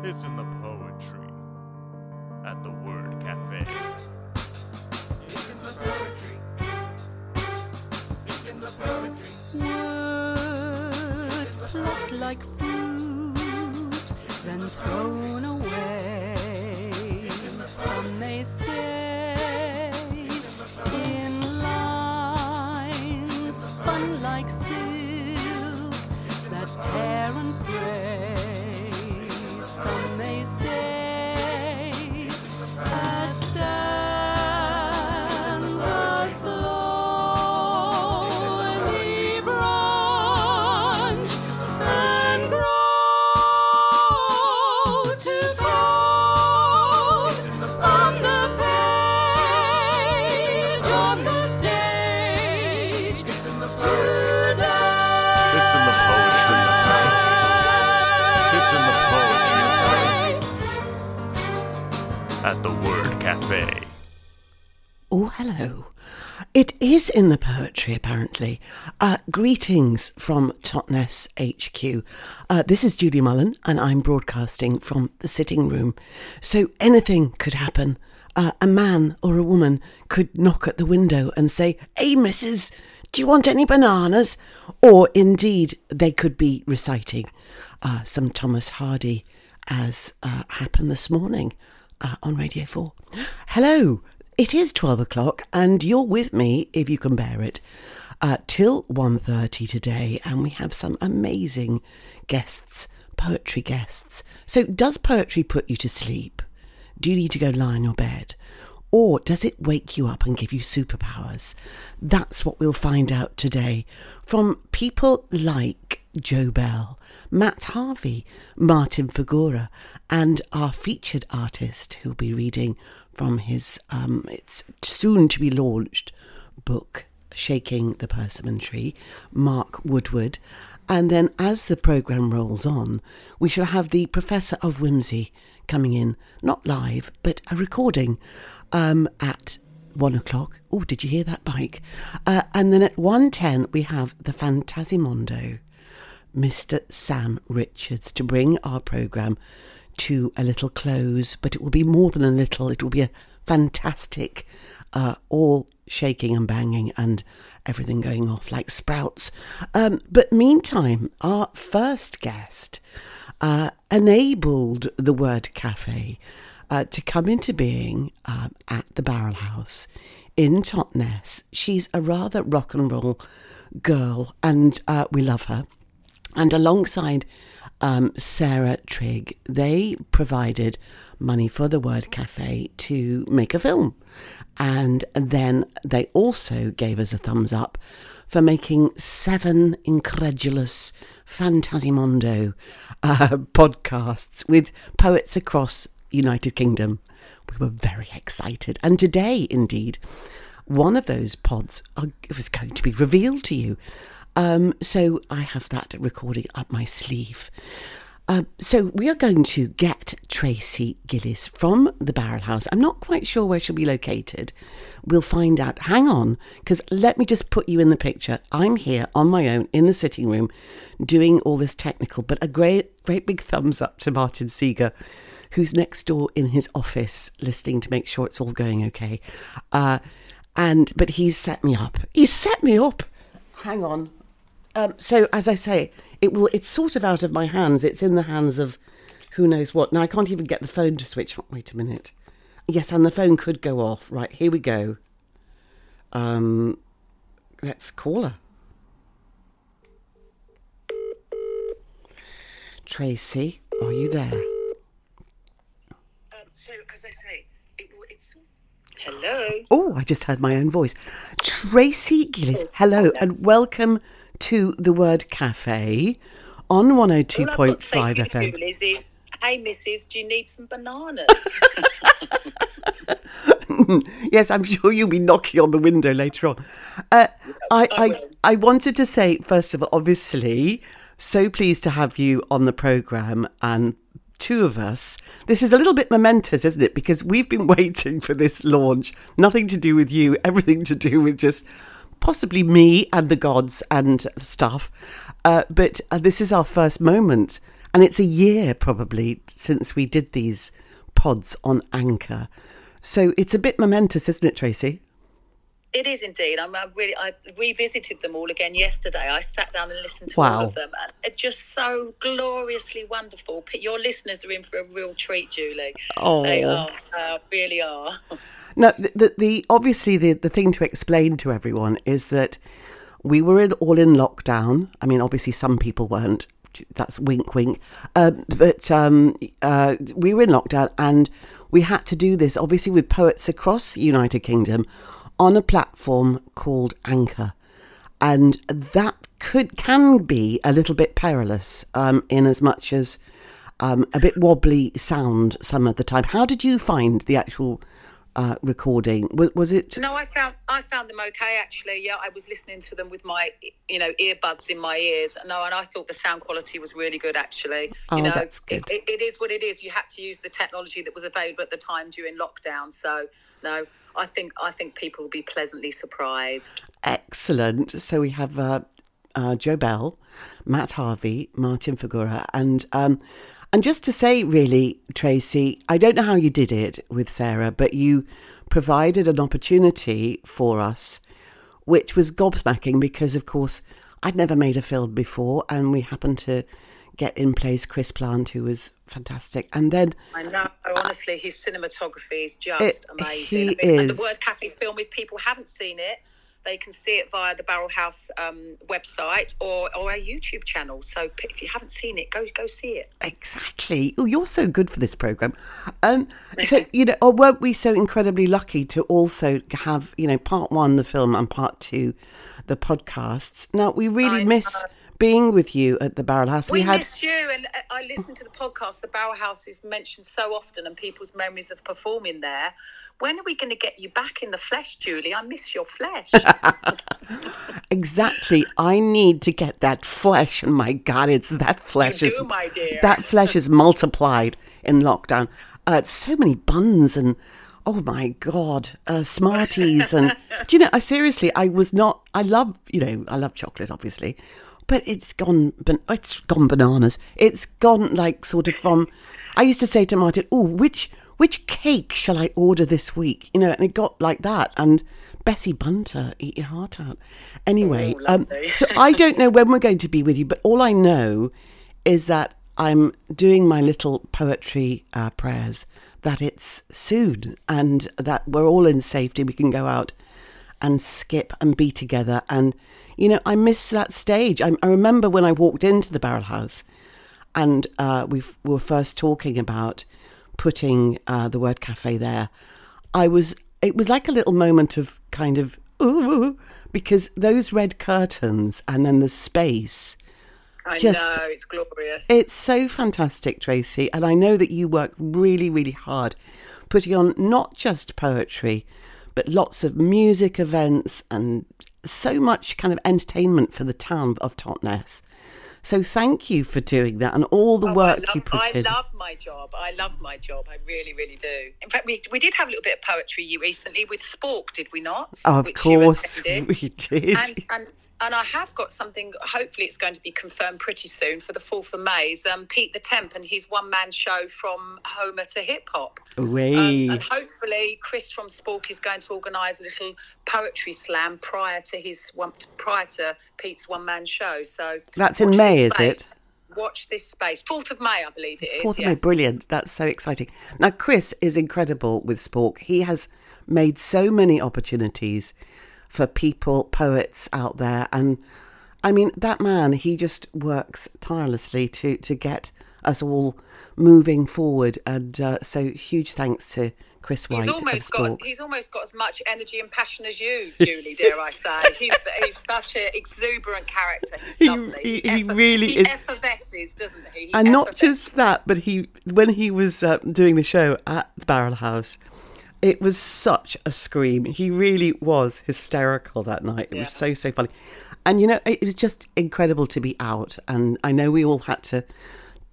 It's in the poetry at the Word Cafe. It's in the poetry. It's in the poetry. Words plucked like fruit, then thrown away. Some may stay in lines spun like silk that tear and fray. Some may stay as stanza slowly branch and grow to pose on the page, on the stage, today. It's in the poetry. It's in the poetry at the Word Cafe. Oh, hello. It is in the poetry, apparently. Greetings from Totnes HQ. This is Julie Mullen, and I'm broadcasting from the sitting room. So anything could happen. A man or a woman could knock at the window and say, "Hey, missus, do you want any bananas?" Or indeed, they could be reciting some Thomas Hardy, as happened this morning on Radio 4. Hello. It is 12 o'clock and you're with me, if you can bear it, till 1:30 today, and we have some amazing guests, poetry guests. So does poetry put you to sleep? Do you need to go lie in your bed? Or does it wake you up and give you superpowers? That's what we'll find out today from people like Joe Bell, Matt Harvey, Martin Fagura, and our featured artist who'll be reading from his it's soon to be launched book, Shaking the Persimmon Tree, Mark Woodward. And then as the programme rolls on, we shall have the Professor of Whimsy coming in, not live, but a recording at 1 o'clock. Oh, did you hear that bike? And then at 1:10 we have the Fantasimondo, Mr. Sam Richards, to bring our programme to a little close. But it will be more than a little, it will be a fantastic, all shaking and banging and everything going off like sprouts. But meantime, our first guest enabled the Word Cafe to come into being at the Barrel House in Totnes. She's a rather rock and roll girl, and we love her. And alongside Sarah Trigg, they provided money for the Word Cafe to make a film. And then they also gave us a thumbs up for making 7 incredulous Fantasimondo podcasts with poets across United Kingdom. We were very excited. And today, indeed, one of those pods was going to be revealed to you. So I have that recording up my sleeve. So we are going to get Tracy Gillies from the Barrel House. I'm not quite sure where she'll be located. We'll find out. Hang on, because let me just put you in the picture. I'm here on my own in the sitting room doing all this technical, but a great big thumbs up to Martin Seeger, who's next door in his office listening to make sure it's all going okay. But he's set me up. He's set me up. Hang on. So as I say, it's sort of out of my hands. It's in the hands of who knows what. Now I can't even get the phone to switch on. Wait a minute. Yes, and the phone could go off. Right, here we go. Let's call her. Tracy, are you there? So as I say, it's... Hello. Oh, I just heard my own voice. Tracy Gillies, hello, and welcome to the Word Cafe on 102.5 FM. Is, hey, missus, do you need some bananas? Yes, I'm sure you'll be knocking on the window later on. I wanted to say, first of all, obviously, so pleased to have you on the programme, and two of us. This is a little bit momentous, isn't it? Because we've been waiting for this launch. Nothing to do with you, everything to do with just possibly me and the gods and stuff. But this is our first moment, and it's a year probably since we did these pods on Anchor. So it's a bit momentous, isn't it, Tracy? It is indeed. I revisited them all again yesterday. I sat down and listened to Wow. all of them, and it's just so gloriously wonderful. Your listeners are in for a real treat, Julie. Oh. They are, really are. Now, obviously the thing to explain to everyone is that we were all in lockdown. I mean, obviously some people weren't. That's wink, wink. But we were in lockdown, and we had to do this, obviously, with poets across the United Kingdom on a platform called Anchor. And that can be a little bit perilous in as much as a bit wobbly sound some of the time. How did you find the actual recording? Was it? No, I found them okay, actually. Yeah, I was listening to them with my, earbuds in my ears. No, and I thought the sound quality was really good, actually. Oh, that's good. It is what it is. You had to use the technology that was available at the time during lockdown. So, no, I think people will be pleasantly surprised. Excellent. So we have Joe Bell, Matt Harvey, Martin Figura, and just to say, really, Tracy, I don't know how you did it with Sarah, but you provided an opportunity for us, which was gobsmacking because, of course, I'd never made a film before, and we happened to get in place Chris Plant, who was fantastic. And then I know, honestly, his cinematography is just amazing. He And is. the Word Cafe film, if people haven't seen it, they can see it via the Barrel House website or our YouTube channel. So if you haven't seen it, go see it. Exactly. Oh, you're so good for this programme. So, weren't we so incredibly lucky to also have, part one, the film, and part two, the podcasts. Now, we really miss being with you at the Barrel House. We miss you, and I listen to the podcast. The Barrel House is mentioned so often, and people's memories of performing there. When are we going to get you back in the flesh, Julie? I miss your flesh. Exactly. I need to get that flesh, and my God, it's that flesh. You do, my dear. That flesh is multiplied in lockdown. So many buns and, oh my God, Smarties, and do you know? I love chocolate, obviously. But it's gone bananas. It's gone like sort of from. I used to say to Martin, "Oh, which cake shall I order this week?" And it got like that. And Bessie Bunter, eat your heart out. Anyway, so I don't know when we're going to be with you, but all I know is that I'm doing my little poetry prayers that it's soon and that we're all in safety. We can go out and skip and be together. And I miss that stage. I remember when I walked into the Barrel House and we were first talking about putting the Word Cafe there. It was like a little moment of kind of, ooh, because those red curtains and then the space. I know, it's glorious. It's so fantastic, Tracy. And I know that you work really, really hard putting on not just poetry, but lots of music events and so much kind of entertainment for the town of Totnes. So thank you for doing that and all the work you put in. I love my job. I really, really do. In fact, we did have a little bit of poetry recently with Spork, did we not? Oh, of course we did. And I have got something, hopefully it's going to be confirmed pretty soon for the 4th of May, Pete the Temp and his one-man show from Homer to hip-hop. And hopefully Chris from Spork is going to organise a little poetry slam prior to Pete's one-man show. So that's in May, is it? Watch this space. 4th of May, I believe it is. 4th of May, brilliant. That's so exciting. Now, Chris is incredible with Spork. He has made so many opportunities for people, poets out there. And I mean, that man, he just works tirelessly to get us all moving forward. And so huge thanks to Chris White of Spork. He's almost got as much energy and passion as you, Julie, dare I say. He's such an exuberant character. He's lovely. He really is. He effervesces, doesn't he? And not just that, but when he was doing the show at the Barrel House, it was such a scream. He really was hysterical that night. It was so funny. And, it was just incredible to be out. And I know we all had to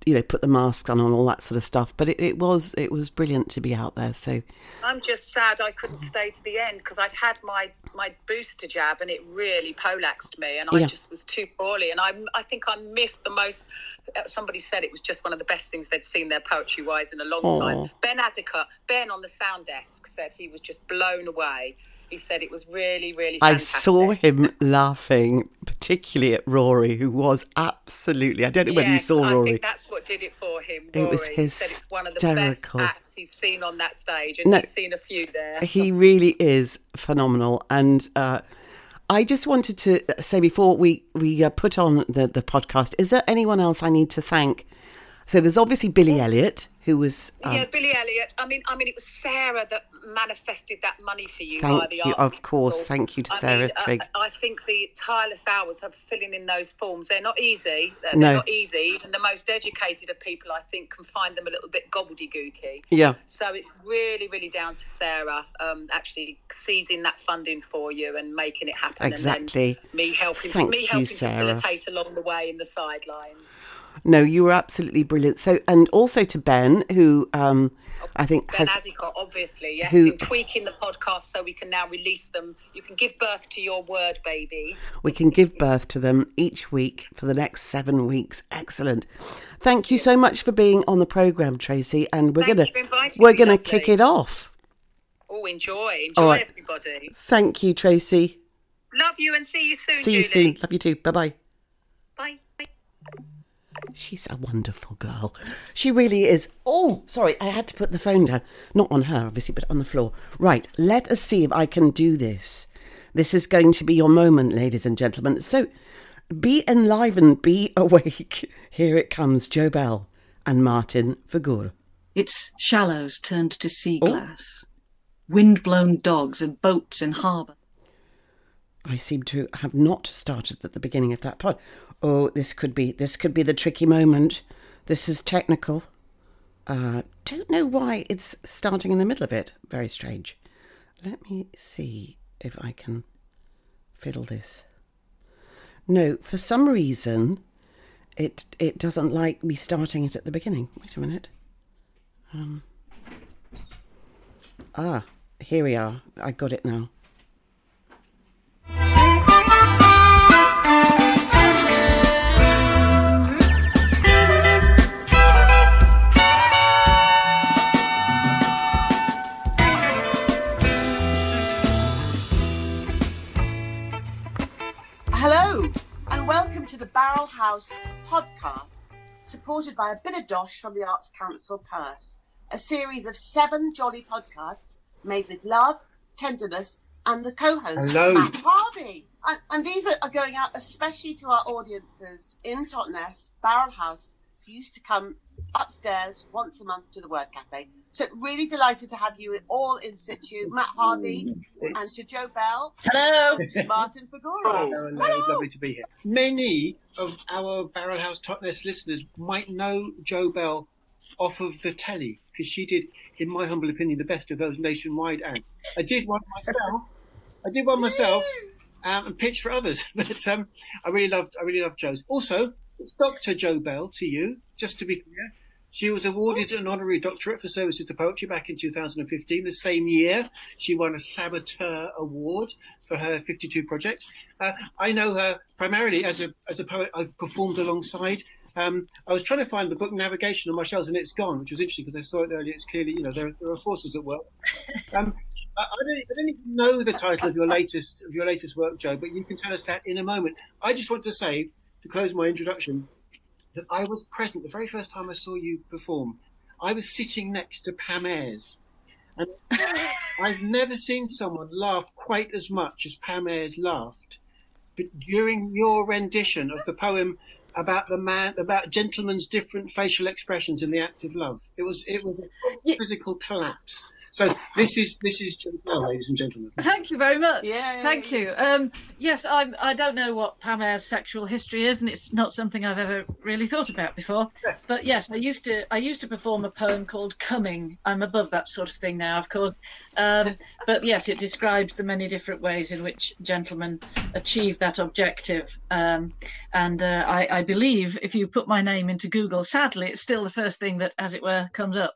put the masks on and all that sort of stuff. But it was brilliant to be out there. So I'm just sad I couldn't stay to the end because I'd had my booster jab and it really polaxed me, and I just was too poorly. And I think I missed the most. Somebody said it was just one of the best things they'd seen there poetry-wise in a long time. Ben on the sound desk said he was just blown away. He said it was really, really fantastic. I saw him laughing, particularly at Rory, who was absolutely... I don't know whether you saw Rory. I think that's what did it for him, Rory. It was hysterical. He said it's one of the best acts he's seen on that stage, and he's seen a few there. He really is phenomenal. And I just wanted to say, before we put on the podcast, is there anyone else I need to thank? So there's obviously Billy Elliot, who was... Billy Elliot. I mean, it was Sarah that manifested that money for you. Thank you, of course. Thank you to Sarah Trigg. I think the tireless hours of filling in those forms, they're not easy. They're not easy. And the most educated of people, I think, can find them a little bit gobbledygooky. Yeah. So it's really, really down to Sarah actually seizing that funding for you and making it happen. Exactly. And then me helping Sarah. facilitate along the way in the sidelines. No, you were absolutely brilliant. So, and also to Ben, who I think Ben Adicott, obviously, yes, in tweaking the podcast so we can now release them. You can give birth to your word, baby. We can give birth to them each week for the next 7 weeks. Excellent. Thank you so much for being on the programme, Tracy. And we're gonna kick it off. Oh, enjoy right. Everybody. Thank you, Tracy. Love you and see you soon. See you soon. Love you too. Bye-bye. Bye. She's a wonderful girl. She really is. Oh, sorry, I had to put the phone down. Not on her, obviously, but on the floor. Right, let us see if I can do this. This is going to be your moment, ladies and gentlemen. So be enlivened, be awake. Here it comes, Joe Bell and Martin Fagur. It's shallows turned to sea glass. Wind-blown dogs and boats in harbour. I seem to have not started at the beginning of that part. Oh, this could be the tricky moment. This is technical. Don't know why it's starting in the middle of it. Very strange. Let me see if I can fiddle this. No, for some reason, it doesn't like me starting it at the beginning. Wait a minute. Here we are. I got it now. Hello, and welcome to the Barrel House podcasts, supported by a bit of dosh from the Arts Council purse. A series of 7 jolly podcasts made with love, tenderness, and the co-host, Matt Harvey. And these are going out especially to our audiences in Totnes, Barrel House, who used to come upstairs once a month to the Word Cafe. So really delighted to have you all in situ. Matt Harvey and to Joe Bell. Hello. To Martin Fagura. Hello. It's lovely to be here. Many of our Barrel House Totnes listeners might know Joe Bell off of the telly, because she did, in my humble opinion, the best of those nationwide ads. I did one myself and pitched for others. But I really loved Joe's. Also, it's Dr. Joe Bell to you, just to be clear. She was awarded an honorary doctorate for services to poetry back in 2015. The same year, she won a Saboteur Award for her 52 project. I know her primarily as a poet I've performed alongside. I was trying to find the book Navigation on my shelves, and it's gone, which was interesting because I saw it earlier. It's clearly, there are forces at work. I don't even know the title of your latest work, Joe, but you can tell us that in a moment. I just want to say, to close my introduction, that I was present the very first time I saw you perform. I was sitting next to Pam Ayres. And I've never seen someone laugh quite as much as Pam Ayres laughed. But during your rendition of the poem about gentlemen's different facial expressions in the act of love, it was a physical collapse. So this is Jo Bell, ladies and gentlemen. Thank you very much. Yay. Thank you. Yes, I don't know what Pam Ayre's sexual history is, and it's not something I've ever really thought about before. But yes, I used to perform a poem called Coming. I'm above that sort of thing now, of course. But yes, it describes the many different ways in which gentlemen achieve that objective. I believe if you put my name into Google, sadly, it's still the first thing that, as it were, comes up.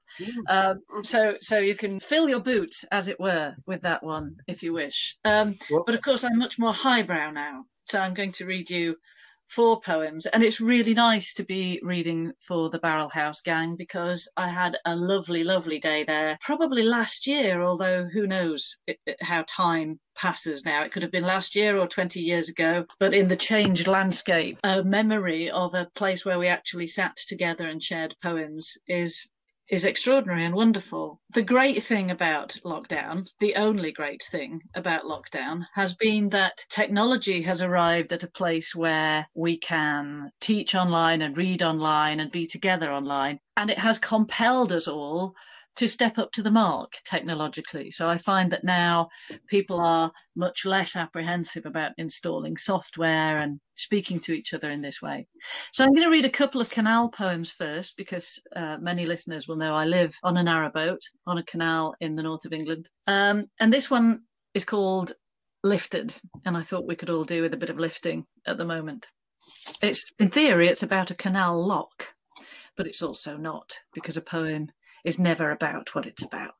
So you can fill your boot, as it were, with that one if you wish. But of course, I'm much more highbrow now. So I'm going to read you 4 poems, and it's really nice to be reading for the Barrel House Gang because I had a lovely, lovely day there, probably last year, although who knows how time passes now. It could have been last year or 20 years ago, but in the changed landscape, a memory of a place where we actually sat together and shared poems is extraordinary and wonderful. The great thing about lockdown, the only great thing about lockdown, has been that technology has arrived at a place where we can teach online and read online and be together online. And it has compelled us all to step up to the mark technologically. So I find that now people are much less apprehensive about installing software and speaking to each other in this way. So I'm going to read a couple of canal poems first, because many listeners will know I live on a narrowboat on a canal in the north of England. And this one is called Lifted, and I thought we could all do with a bit of lifting at the moment. In theory, it's about a canal lock, but it's also not, because a poem is never about what it's about.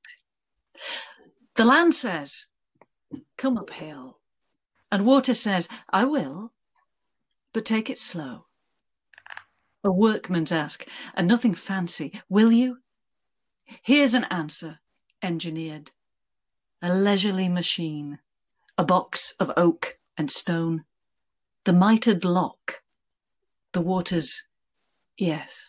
The land says, come uphill. And water says, I will, but take it slow. A workman's ask, and nothing fancy, will you? Here's an answer, engineered. A leisurely machine, a box of oak and stone. The mitered lock, the water's yes.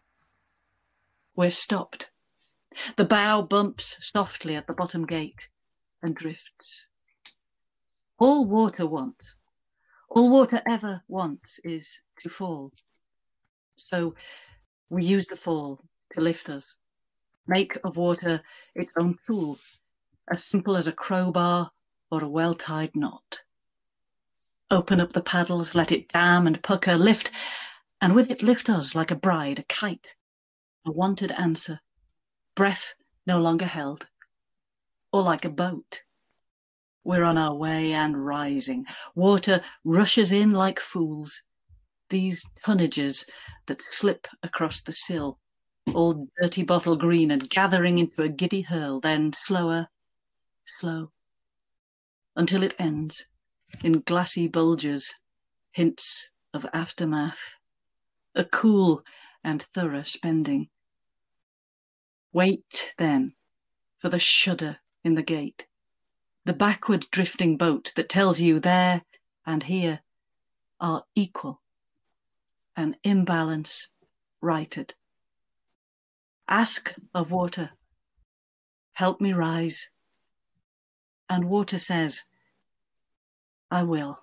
We're stopped. The bow bumps softly at the bottom gate and drifts. All water wants, all water ever wants is to fall. So we use the fall to lift us, make of water its own tool, as simple as a crowbar or a well-tied knot. Open up the paddles, let it dam and pucker, lift, and with it lift us like a bride, a kite, a wanted answer. Breath no longer held, or like a boat. We're on our way and rising. Water rushes in like fools. These tonnages that slip across the sill, all dirty bottle green and gathering into a giddy hurl, then slower, slow, until it ends in glassy bulges, hints of aftermath, a cool and thorough spending. Wait, then, for the shudder in the gate, the backward drifting boat that tells you there and here are equal, an imbalance righted. Ask of water, help me rise, and water says, I will.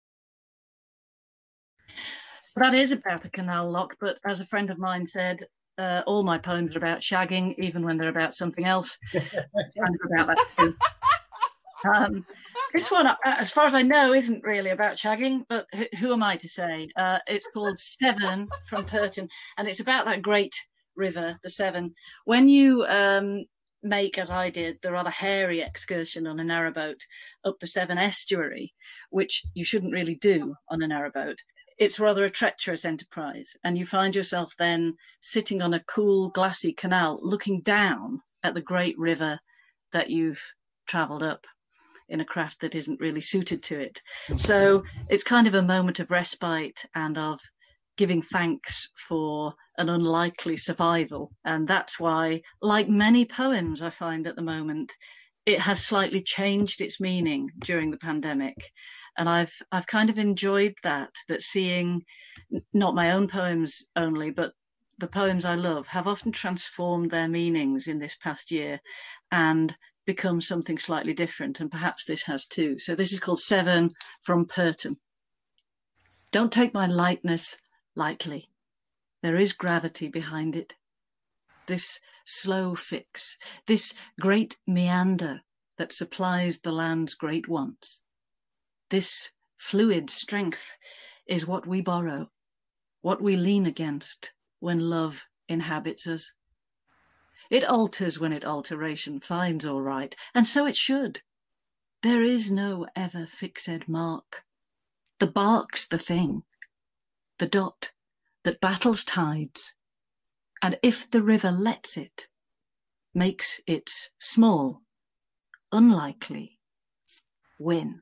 That is about a canal lock, but as a friend of mine said, all my poems are about shagging, even when they're about something else. Kind of about that too. This one, as far as I know, isn't really about shagging, but who am I to say? It's called Severn from Purton, and it's about that great river, the Severn. When you make, as I did, the rather hairy excursion on a narrowboat up the Severn estuary, which you shouldn't really do on a narrowboat, it's rather a treacherous enterprise, and you find yourself then sitting on a cool, glassy canal looking down at the great river that you've travelled up in a craft that isn't really suited to it. So it's kind of a moment of respite and of giving thanks for an unlikely survival. And that's why, like many poems I find at the moment, it has slightly changed its meaning during the pandemic. And I've kind of enjoyed that seeing not my own poems only, but the poems I love have often transformed their meanings in this past year and become something slightly different. And perhaps this has too. So this is called Severn from Purton. Don't take my lightness lightly. There is gravity behind it. this slow fix, this great meander that supplies the land's great wants. This fluid strength is what we borrow, what we lean against when love inhabits us. It alters when it alteration finds all right, and so it should. There is no ever fixed mark. The bark's the thing, the dot that battles tides, and if the river lets it, makes its small, unlikely win.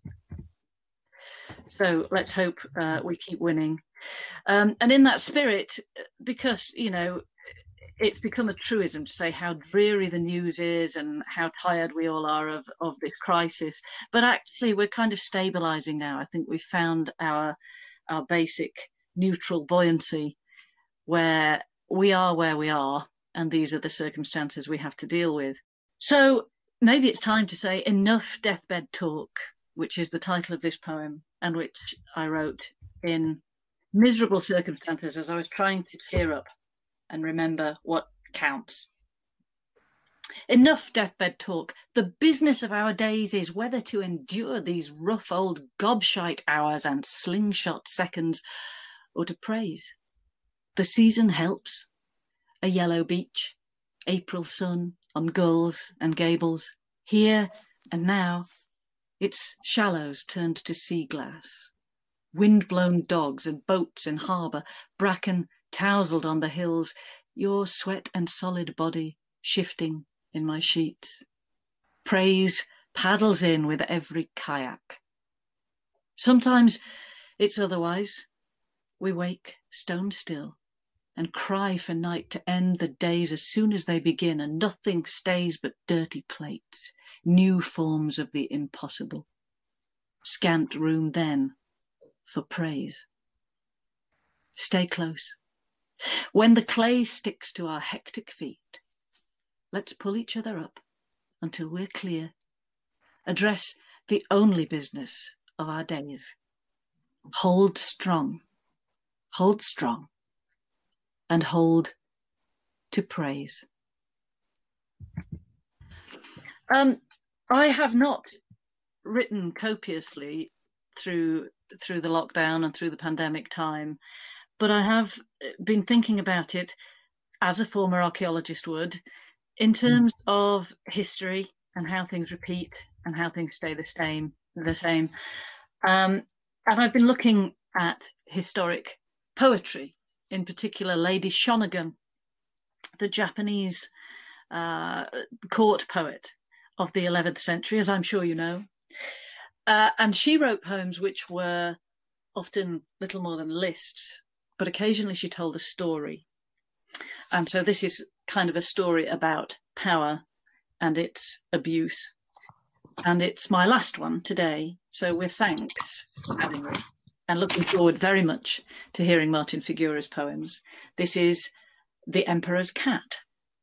So let's hope we keep winning. And in that spirit, because, you know, it's become a truism to say how dreary the news is and how tired we all are of this crisis. But actually, we're kind of stabilising now. I think we've found our basic neutral buoyancy where we are, and these are the circumstances we have to deal with. So maybe it's time to say enough deathbed talk, which is the title of this poem, and which I wrote in miserable circumstances as I was trying to cheer up and remember what counts. Enough deathbed talk. The business of our days is whether to endure these rough old gobshite hours and slingshot seconds, or to praise. The season helps. A yellow beach, April sun on gulls and gables. Here and now, its shallows turned to sea glass. Wind-blown dogs and boats in harbour, bracken tousled on the hills, your sweat and solid body shifting in my sheets. Praise paddles in with every kayak. Sometimes it's otherwise. We wake stone still and cry for night to end the days as soon as they begin, and nothing stays but dirty plates, new forms of the impossible. Scant room then for praise. Stay close. When the clay sticks to our hectic feet, let's pull each other up until we're clear. Address the only business of our days. Hold strong, and hold to praise. I have not written copiously through the lockdown and through the pandemic time, but I have been thinking about it as a former archaeologist would, in terms of history and how things repeat and how things stay the same. And I've been looking at historic poetry, in particular Lady Shonagon, the Japanese court poet of the 11th century, as I'm sure you know. And she wrote poems which were often little more than lists, but occasionally she told a story. And so this is kind of a story about power and its abuse. And it's my last one today, so with thanks for having me, and looking forward very much to hearing Martin Figura's poems. This is The Emperor's Cat.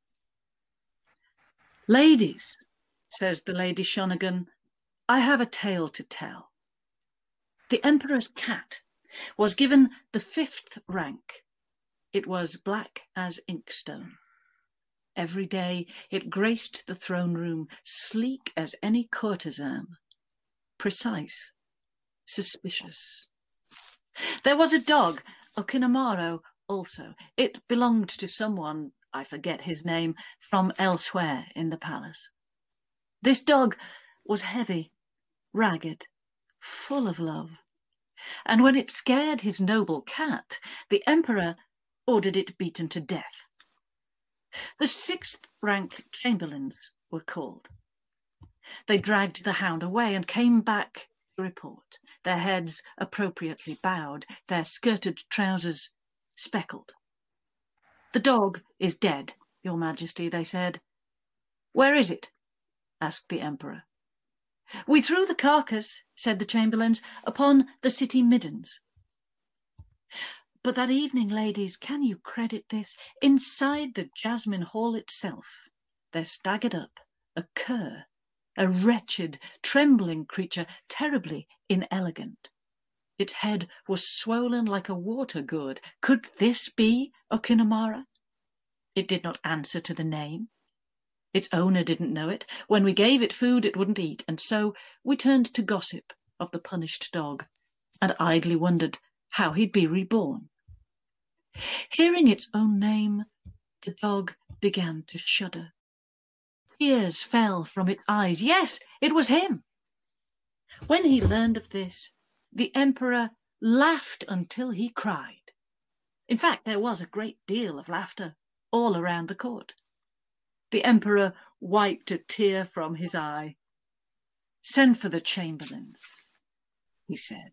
Ladies, says the Lady Shonagon, I have a tale to tell. The Emperor's Cat was given the 5th rank. It was black as inkstone. Every day it graced the throne room, sleek as any courtesan, precise, suspicious. There was a dog, Okinamaro, also. It belonged to someone, I forget his name, from elsewhere in the palace. This dog was heavy, ragged, full of love. And when it scared his noble cat, the emperor ordered it beaten to death. The 6th rank chamberlains were called. They dragged the hound away and came back to report, their heads appropriately bowed, their skirted trousers speckled. The dog is dead, your majesty, they said. Where is it? Asked the emperor. We threw the carcass, said the chamberlains, upon the city middens. But that evening, ladies, can you credit this? Inside the Jasmine Hall itself, there staggered up a cur, a wretched, trembling creature, terribly inelegant. Its head was swollen like a water gourd. Could this be Okinamara? It did not answer to the name. Its owner didn't know it. When we gave it food, it wouldn't eat, and so we turned to gossip of the punished dog, and idly wondered how he'd be reborn. Hearing its own name, the dog began to shudder. Tears fell from its eyes. Yes, it was him. When he learned of this, the Emperor laughed until he cried. In fact, there was a great deal of laughter all around the court. The Emperor wiped a tear from his eye. "Send for the chamberlains," he said.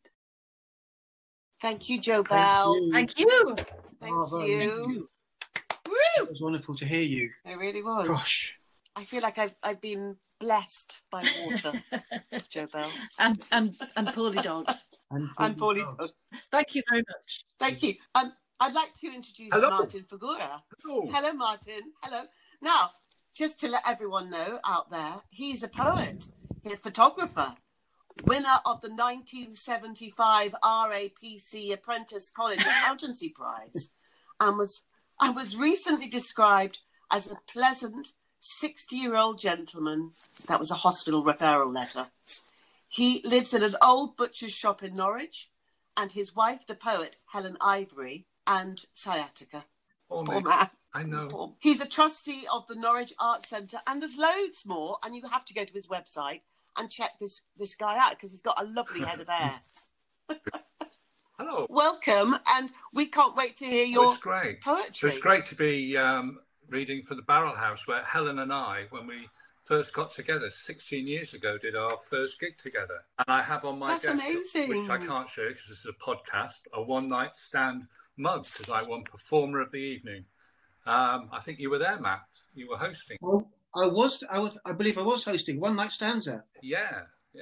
Thank you, Jo Bell. Thank you. Thank you. It was wonderful to hear you. It really was. Gosh. I feel like I've been blessed by water, Jo Bell. And poorly dogs. And poorly dogs. Thank you very much. Thank you. I'd like to introduce Martin Fagura. Hello, Martin. Hello. Now, just to let everyone know out there, he's a poet, he's a photographer, winner of the 1975 RAPC Apprentice College Accountancy Prize, and was recently described as a pleasant 60-year-old gentleman. That was a hospital referral letter. He lives in an old butcher's shop in Norwich, and his wife, the poet Helen Ivory, and sciatica. Poor man. I know. He's a trustee of the Norwich Arts Centre, and there's loads more, and you have to go to his website and check this guy out because he's got a lovely head of hair. Hello. Welcome, and we can't wait to hear your poetry. It's great to be reading for the Barrel House, where Helen and I, when we first got together 16 years ago, did our first gig together. And I have on my desk, amazing. which I can't show because this is a podcast, a one-night stand mug because I won Performer of the Evening. I think you were there, Matt. You were hosting. Well, I believe I was hosting One Night Stanza. Yeah.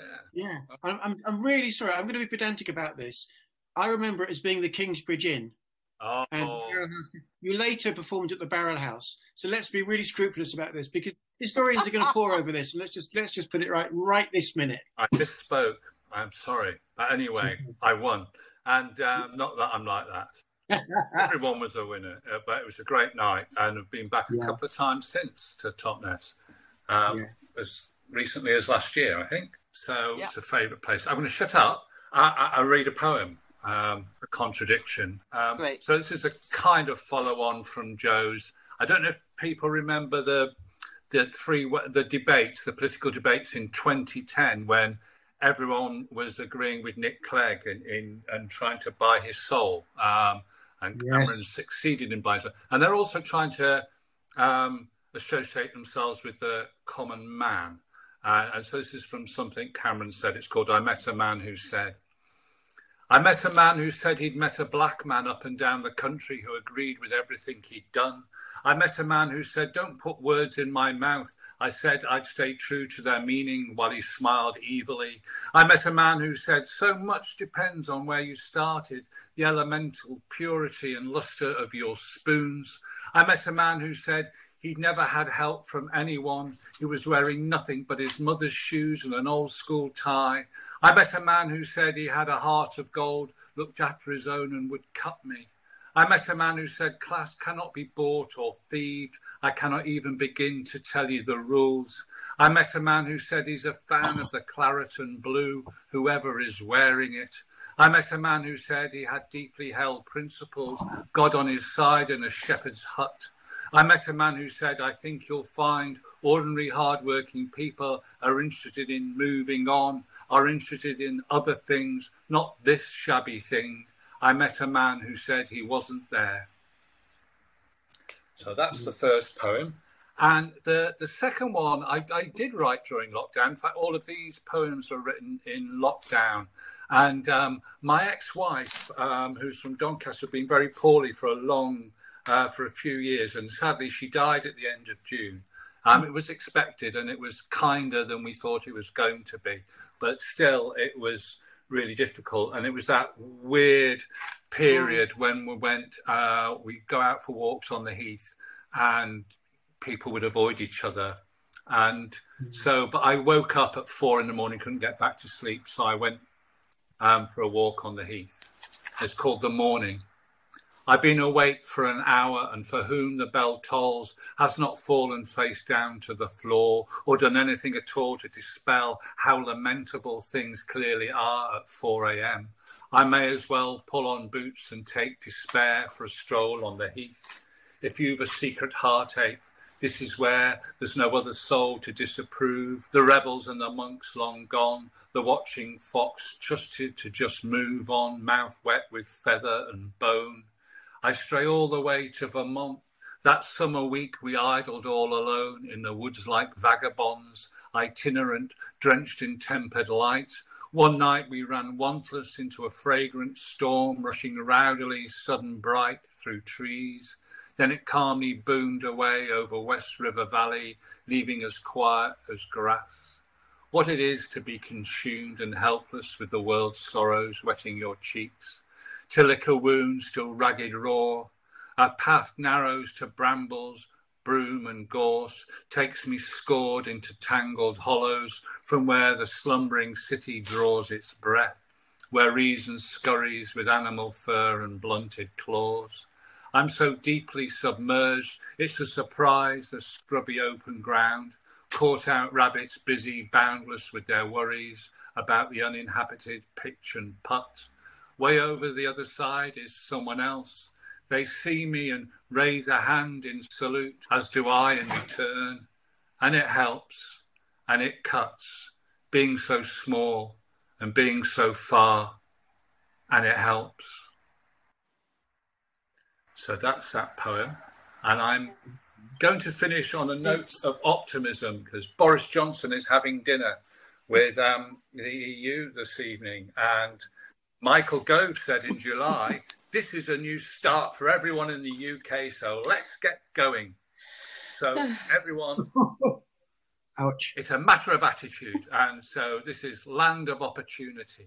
I'm really sorry. I'm going to be pedantic about this. I remember it as being the Kingsbridge Inn. Oh. And you later performed at the Barrel House. So let's be really scrupulous about this because historians are going to pore over this. And let's just put it right this minute. I misspoke. I'm sorry. But anyway, I won. And not that I'm like that. Everyone was a winner, but it was a great night, and I've been back a couple of times since to Totnes, as recently as last year, I think. So it's a favourite place. I'm going to shut up. I read a poem, A Contradiction. Great. So this is a kind of follow-on from Jo's. I don't know if people remember the debates, the political debates in 2010 when everyone was agreeing with Nick Clegg and trying to buy his soul. And Cameron succeeded in buying it. And they're also trying to associate themselves with the common man. And so this is from something Cameron said. It's called I Met a Man Who Said. I met a man who said he'd met a black man up and down the country who agreed with everything he'd done. I met a man who said, don't put words in my mouth. I said I'd stay true to their meaning while he smiled evilly. I met a man who said, so much depends on where you started, the elemental purity and lustre of your spoons. I met a man who said he'd never had help from anyone. He was wearing nothing but his mother's shoes and an old school tie. I met a man who said he had a heart of gold, looked after his own and would cut me. I met a man who said class cannot be bought or thieved. I cannot even begin to tell you the rules. I met a man who said he's a fan of the claret and blue, whoever is wearing it. I met a man who said he had deeply held principles, God on his side and a shepherd's hut. I met a man who said, I think you'll find ordinary hard-working people are interested in moving on, are interested in other things, not this shabby thing. I met a man who said he wasn't there. So that's the first poem. And the second one I did write during lockdown. In fact, all of these poems were written in lockdown. And my ex-wife, who's from Doncaster, had been very poorly for a few years. And sadly, she died at the end of June. It was expected and it was kinder than we thought it was going to be. But still, it was really difficult. And it was that weird period when we'd go out for walks on the heath and people would avoid each other. And but I woke up at 4 a.m, couldn't get back to sleep. So I went for a walk on the heath. It's called The Morning. I've been awake for an hour, and for whom the bell tolls has not fallen face down to the floor or done anything at all to dispel how lamentable things clearly are at 4 a.m. I may as well pull on boots and take despair for a stroll on the heath. If you've a secret heartache, this is where there's no other soul to disapprove. The rebels and the monks long gone, the watching fox trusted to just move on, mouth wet with feather and bone. I stray all the way to Vermont. That summer week we idled all alone in the woods like vagabonds, itinerant, drenched in tempered light. One night we ran wantless into a fragrant storm, rushing rowdily, sudden bright through trees. Then it calmly boomed away over West River Valley, leaving us quiet as grass. What it is to be consumed and helpless with the world's sorrows wetting your cheeks, to lick a wound still ragged raw. Our path narrows to brambles, broom and gorse, takes me scored into tangled hollows from where the slumbering city draws its breath, where reason scurries with animal fur and blunted claws. I'm so deeply submerged, it's a surprise, the scrubby open ground, caught out rabbits busy, boundless with their worries about the uninhabited pitch and putt. Way over the other side is someone else. They see me and raise a hand in salute, as do I in return. And it helps, and it cuts, being so small and being so far, and it helps. So that's that poem. And I'm going to finish on a note of optimism, because Boris Johnson is having dinner with the EU this evening. And Michael Gove said in July, this is a new start for everyone in the UK, so let's get going. So everyone, ouch! It's a matter of attitude. And so this is land of opportunity.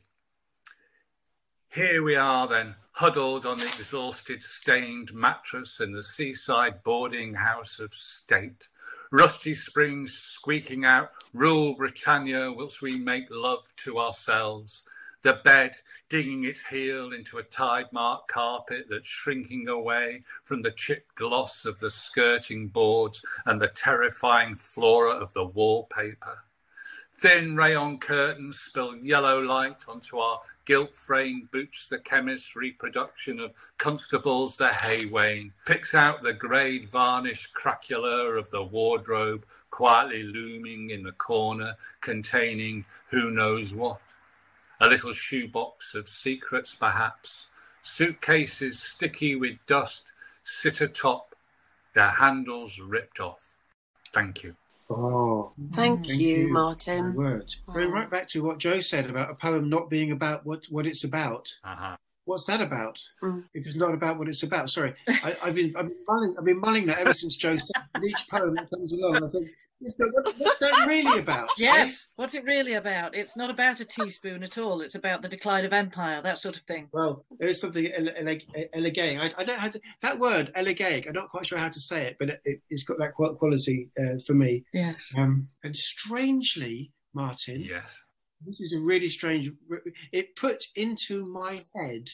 Here we are then, huddled on the exhausted, stained mattress in the seaside boarding house of state. Rusty springs squeaking out, rule Britannia whilst we make love to ourselves. The bed digging its heel into a tide-marked carpet that's shrinking away from the chipped gloss of the skirting boards and the terrifying flora of the wallpaper. Thin rayon curtains spill yellow light onto our gilt-framed Boots the Chemist's reproduction of Constable's The Hay Wain, picks out the greyed varnish cracula of the wardrobe quietly looming in the corner, containing who knows what. A little shoebox of secrets, perhaps. Suitcases sticky with dust sit atop, their handles ripped off. Thank you. Oh, thank you, Martin. Word. Going right back to what Joe said about a poem not being about what it's about. Uh-huh. What's that about? If it's not about what it's about, sorry. I've been mulling that ever since Joe said. And each poem that comes along, I think, what's that really about? Yes, what's it really about? It's not about a teaspoon at all. It's about the decline of empire, that sort of thing. Well, there is something elegaic. I don't know how to, that word, elegaic, I'm not quite sure how to say it, but it's got that quality for me. Yes. And strangely, Martin, yes, this is a really strange, it put into my head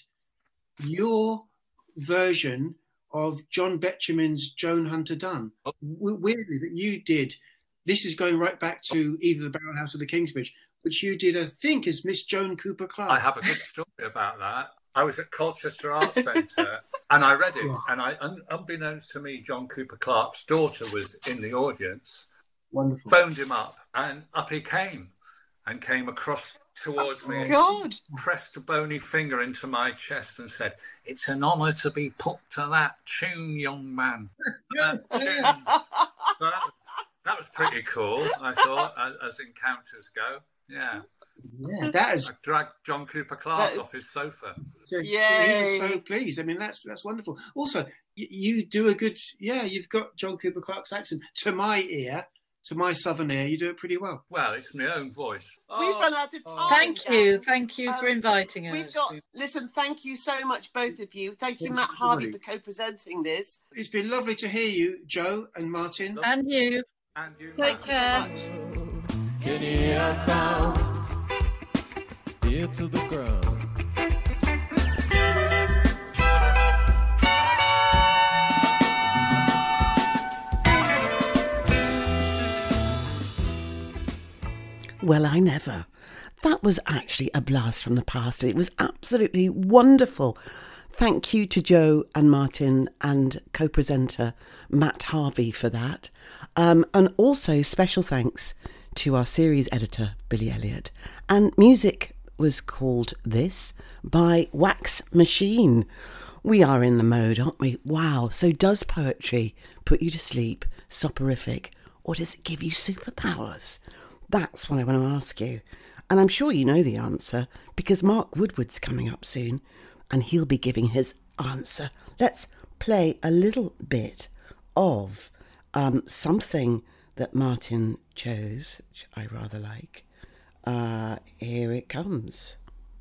your version of John Betjeman's Joan Hunter Dunn. Oh. Weirdly, that you did. This is going right back to either the Barrel House or the Kingsbridge, which you did, I think, as Miss Joan Cooper Clarke. I have a good story about that. I was at Colchester Arts Centre and I read it. Yeah. And unbeknownst to me, John Cooper Clarke's daughter was in the audience. Wonderful. Phoned him up and up he came and came across towards me. God. Pressed a bony finger into my chest and said, "It's an honour to be put to that tune, young man." So that was pretty cool, I thought, as encounters go. Yeah. Yeah, that is. I dragged John Cooper Clarke off his sofa. Yeah, he was so pleased. I mean, that's wonderful. Also, you do a good. Yeah, you've got John Cooper Clarke's accent. To my ear, to my southern ear, you do it pretty well. Well, it's my own voice. We've run out of time. Thank you for inviting us. We've got. Listen, thank you so much, both of you. Thank you, Matt Harvey, for co-presenting this. It's been lovely to hear you, Joe and Martin, and you. And you. Take care. Can you hear that sound? Ear to the ground. Well, I never. That was actually a blast from the past. It was absolutely wonderful. Thank you to Joe and Martin and co-presenter Matt Harvey for that. And also special thanks to our series editor, Billy Elliott. And music was called This by Wax Machine. We are in the mode, aren't we? Wow. So does poetry put you to sleep, soporific, or does it give you superpowers? That's what I want to ask you. And I'm sure you know the answer because Mark Woodward's coming up soon and he'll be giving his answer. Let's play a little bit of something that Martin chose, which I rather like. Here it comes.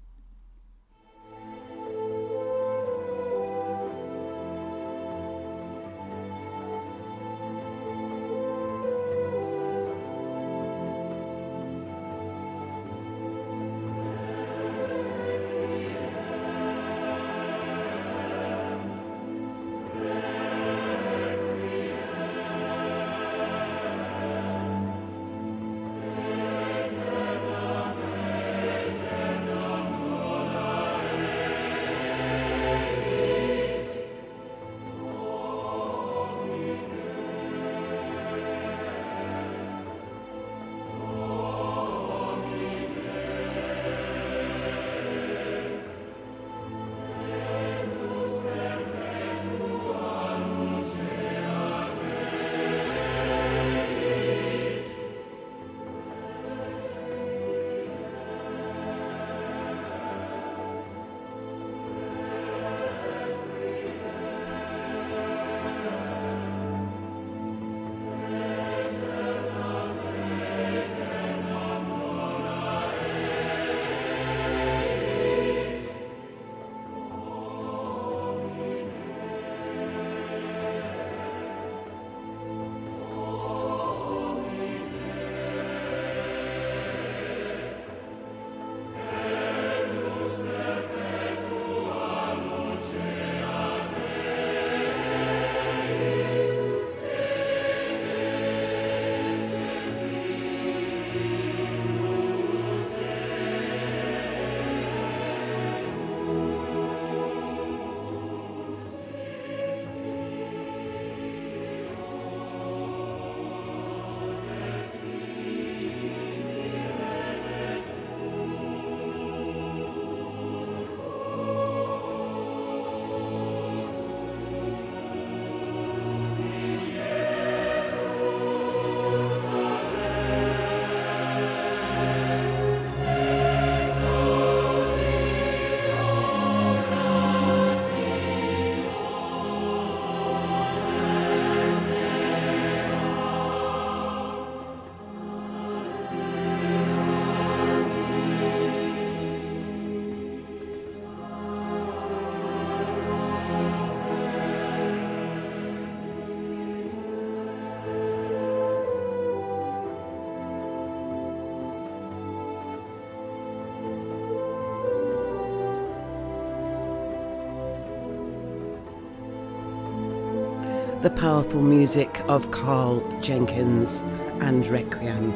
The powerful music of Carl Jenkins and Requiem,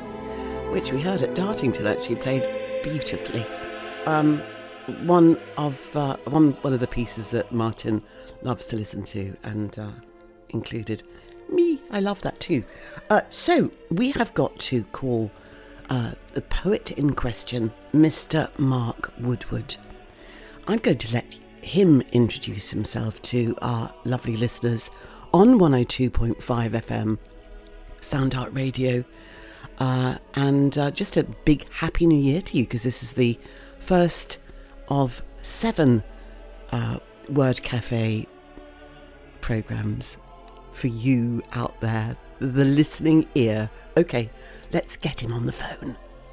which we heard at Dartington, actually played beautifully. One of the pieces that Martin loves to listen to, and included me. I love that too. So we have got to call the poet in question, Mr. Mark Woodward. I'm going to let him introduce himself to our lovely listeners on 102.5 FM Sound Art Radio, and just a big happy new year to you, because this is the first of 7 Word Cafe programs for you out there, the listening ear. Okay, let's get him on the phone.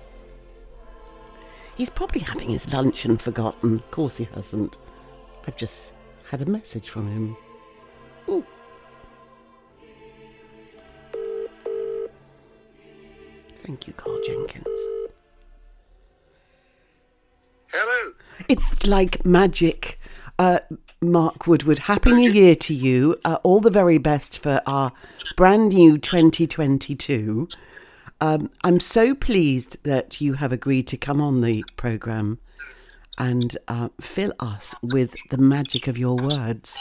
He's probably having his lunch and forgotten. Of course he hasn't. I've just had a message from him. Ooh. Thank you, Carl Jenkins. Hello. It's like magic. Mark Woodward, Happy New Year to you. All the very best for our brand new 2022. I'm so pleased that you have agreed to come on the programme and fill us with the magic of your words.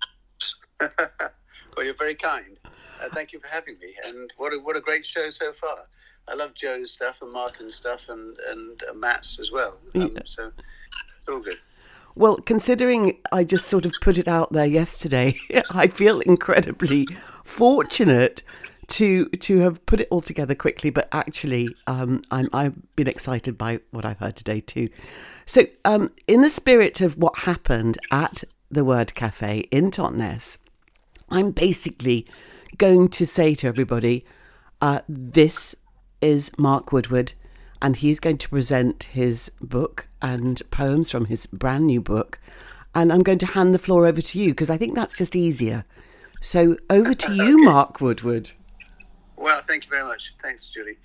Well, you're very kind. Thank you for having me. And what a great show so far. I love Joe's stuff and Martin's stuff and Matt's as well. So it's all good. Well, considering I just sort of put it out there yesterday, I feel incredibly fortunate to have put it all together quickly. But actually, I've been excited by what I've heard today too. So, in the spirit of what happened at the Word Cafe in Totnes, I'm basically going to say to everybody, this is Mark Woodward, and he's going to present his book and poems from his brand new book. And I'm going to hand the floor over to you because I think that's just easier. So over to you, Mark Woodward. Well, thank you very much. Thanks, Julie.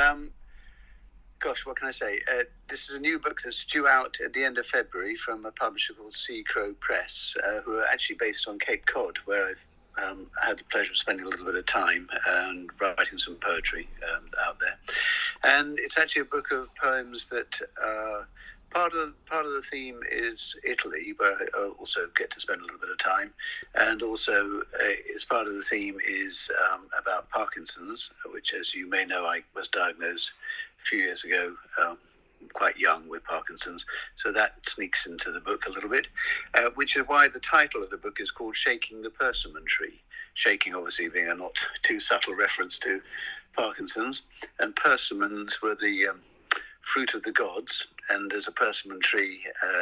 Gosh, what can I say? This is a new book that's due out at the end of February from a publisher called Sea Crow Press, who are actually based on Cape Cod, where I've had the pleasure of spending a little bit of time and writing some poetry out there. And it's actually a book of poems that part of the theme is Italy, where I also get to spend a little bit of time, and also as part of the theme is about Parkinson's, which, as you may know, I was diagnosed a few years ago, quite young, with Parkinson's, so that sneaks into the book a little bit, which is why the title of the book is called Shaking the Persimmon Tree. Shaking obviously being a not too subtle reference to Parkinson's, and persimmons were the fruit of the gods, and there's a persimmon tree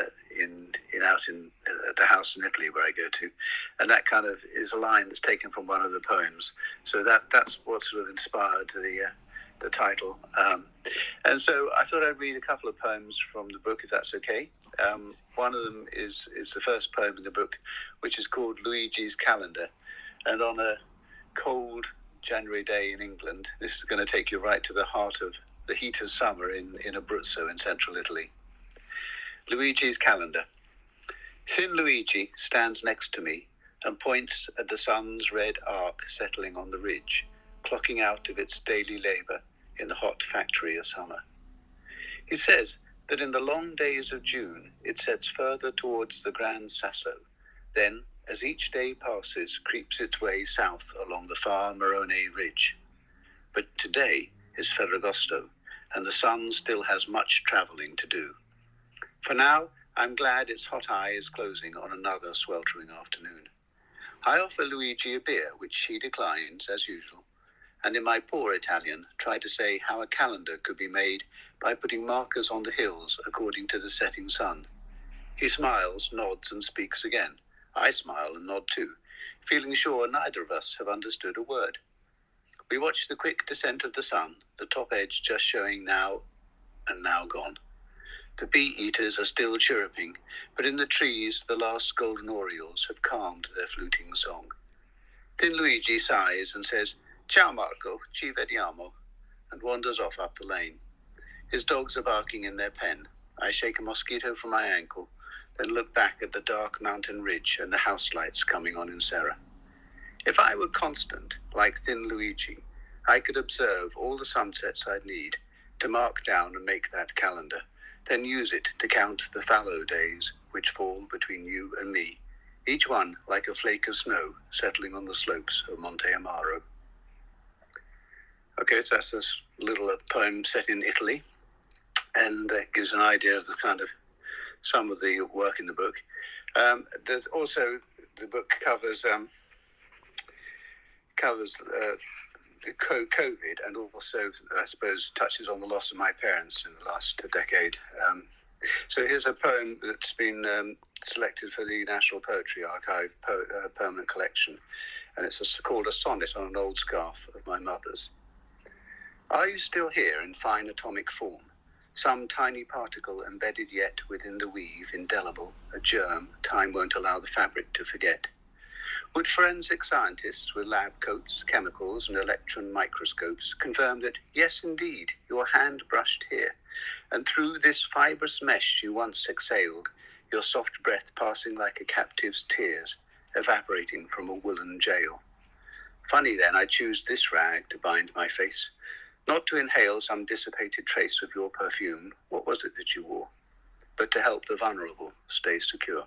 out in the house in Italy where I go to, and that kind of is a line that's taken from one of the poems, so that's what sort of inspired the title. And so I thought I'd read a couple of poems from the book, if that's okay. One of them is the first poem in the book, which is called Luigi's Calendar. And on a cold January day in England, this is going to take you right to the heart of the heat of summer in Abruzzo in central Italy. Luigi's Calendar. Thin Luigi stands next to me and points at the sun's red arc settling on the ridge, clocking out of its daily labour in the hot factory of summer. He says that in the long days of June it sets further towards the Gran Sasso, then, as each day passes, creeps its way south along the far Morone ridge. But today is Ferragosto, and the sun still has much travelling to do. For now, I'm glad its hot eye is closing on another sweltering afternoon. I offer Luigi a beer, which he declines, as usual, and in my poor Italian try to say how a calendar could be made by putting markers on the hills according to the setting sun. He smiles, nods, and speaks again. I smile and nod too, feeling sure neither of us have understood a word. We watch the quick descent of the sun, the top edge just showing now and now gone. The bee-eaters are still chirruping, but in the trees the last golden orioles have calmed their fluting song. Thin Luigi sighs and says, "Ciao Marco, ci vediamo," and wanders off up the lane. His dogs are barking in their pen. I shake a mosquito from my ankle, then look back at the dark mountain ridge and the house lights coming on in Serra. If I were constant, like Thin Luigi, I could observe all the sunsets I'd need to mark down and make that calendar, then use it to count the fallow days which fall between you and me, each one like a flake of snow settling on the slopes of Monte Amaro. Okay, so that's a little poem set in Italy, and it gives an idea of the kind of some of the work in the book. There's also, the book covers the COVID, and also, I suppose, touches on the loss of my parents in the last decade. So here's a poem that's been selected for the National Poetry Archive permanent collection, and it's called A Sonnet on an Old Scarf of My Mother's. Are you still here in fine atomic form? Some tiny particle embedded yet within the weave, indelible, a germ time won't allow the fabric to forget. Would forensic scientists with lab coats, chemicals, and electron microscopes confirm that, yes, indeed, your hand brushed here, and through this fibrous mesh you once exhaled, your soft breath passing like a captive's tears, evaporating from a woolen jail? Funny then, I choose this rag to bind my face, Not to inhale some dissipated trace of your perfume, what was it that you wore? But to help the vulnerable stay secure.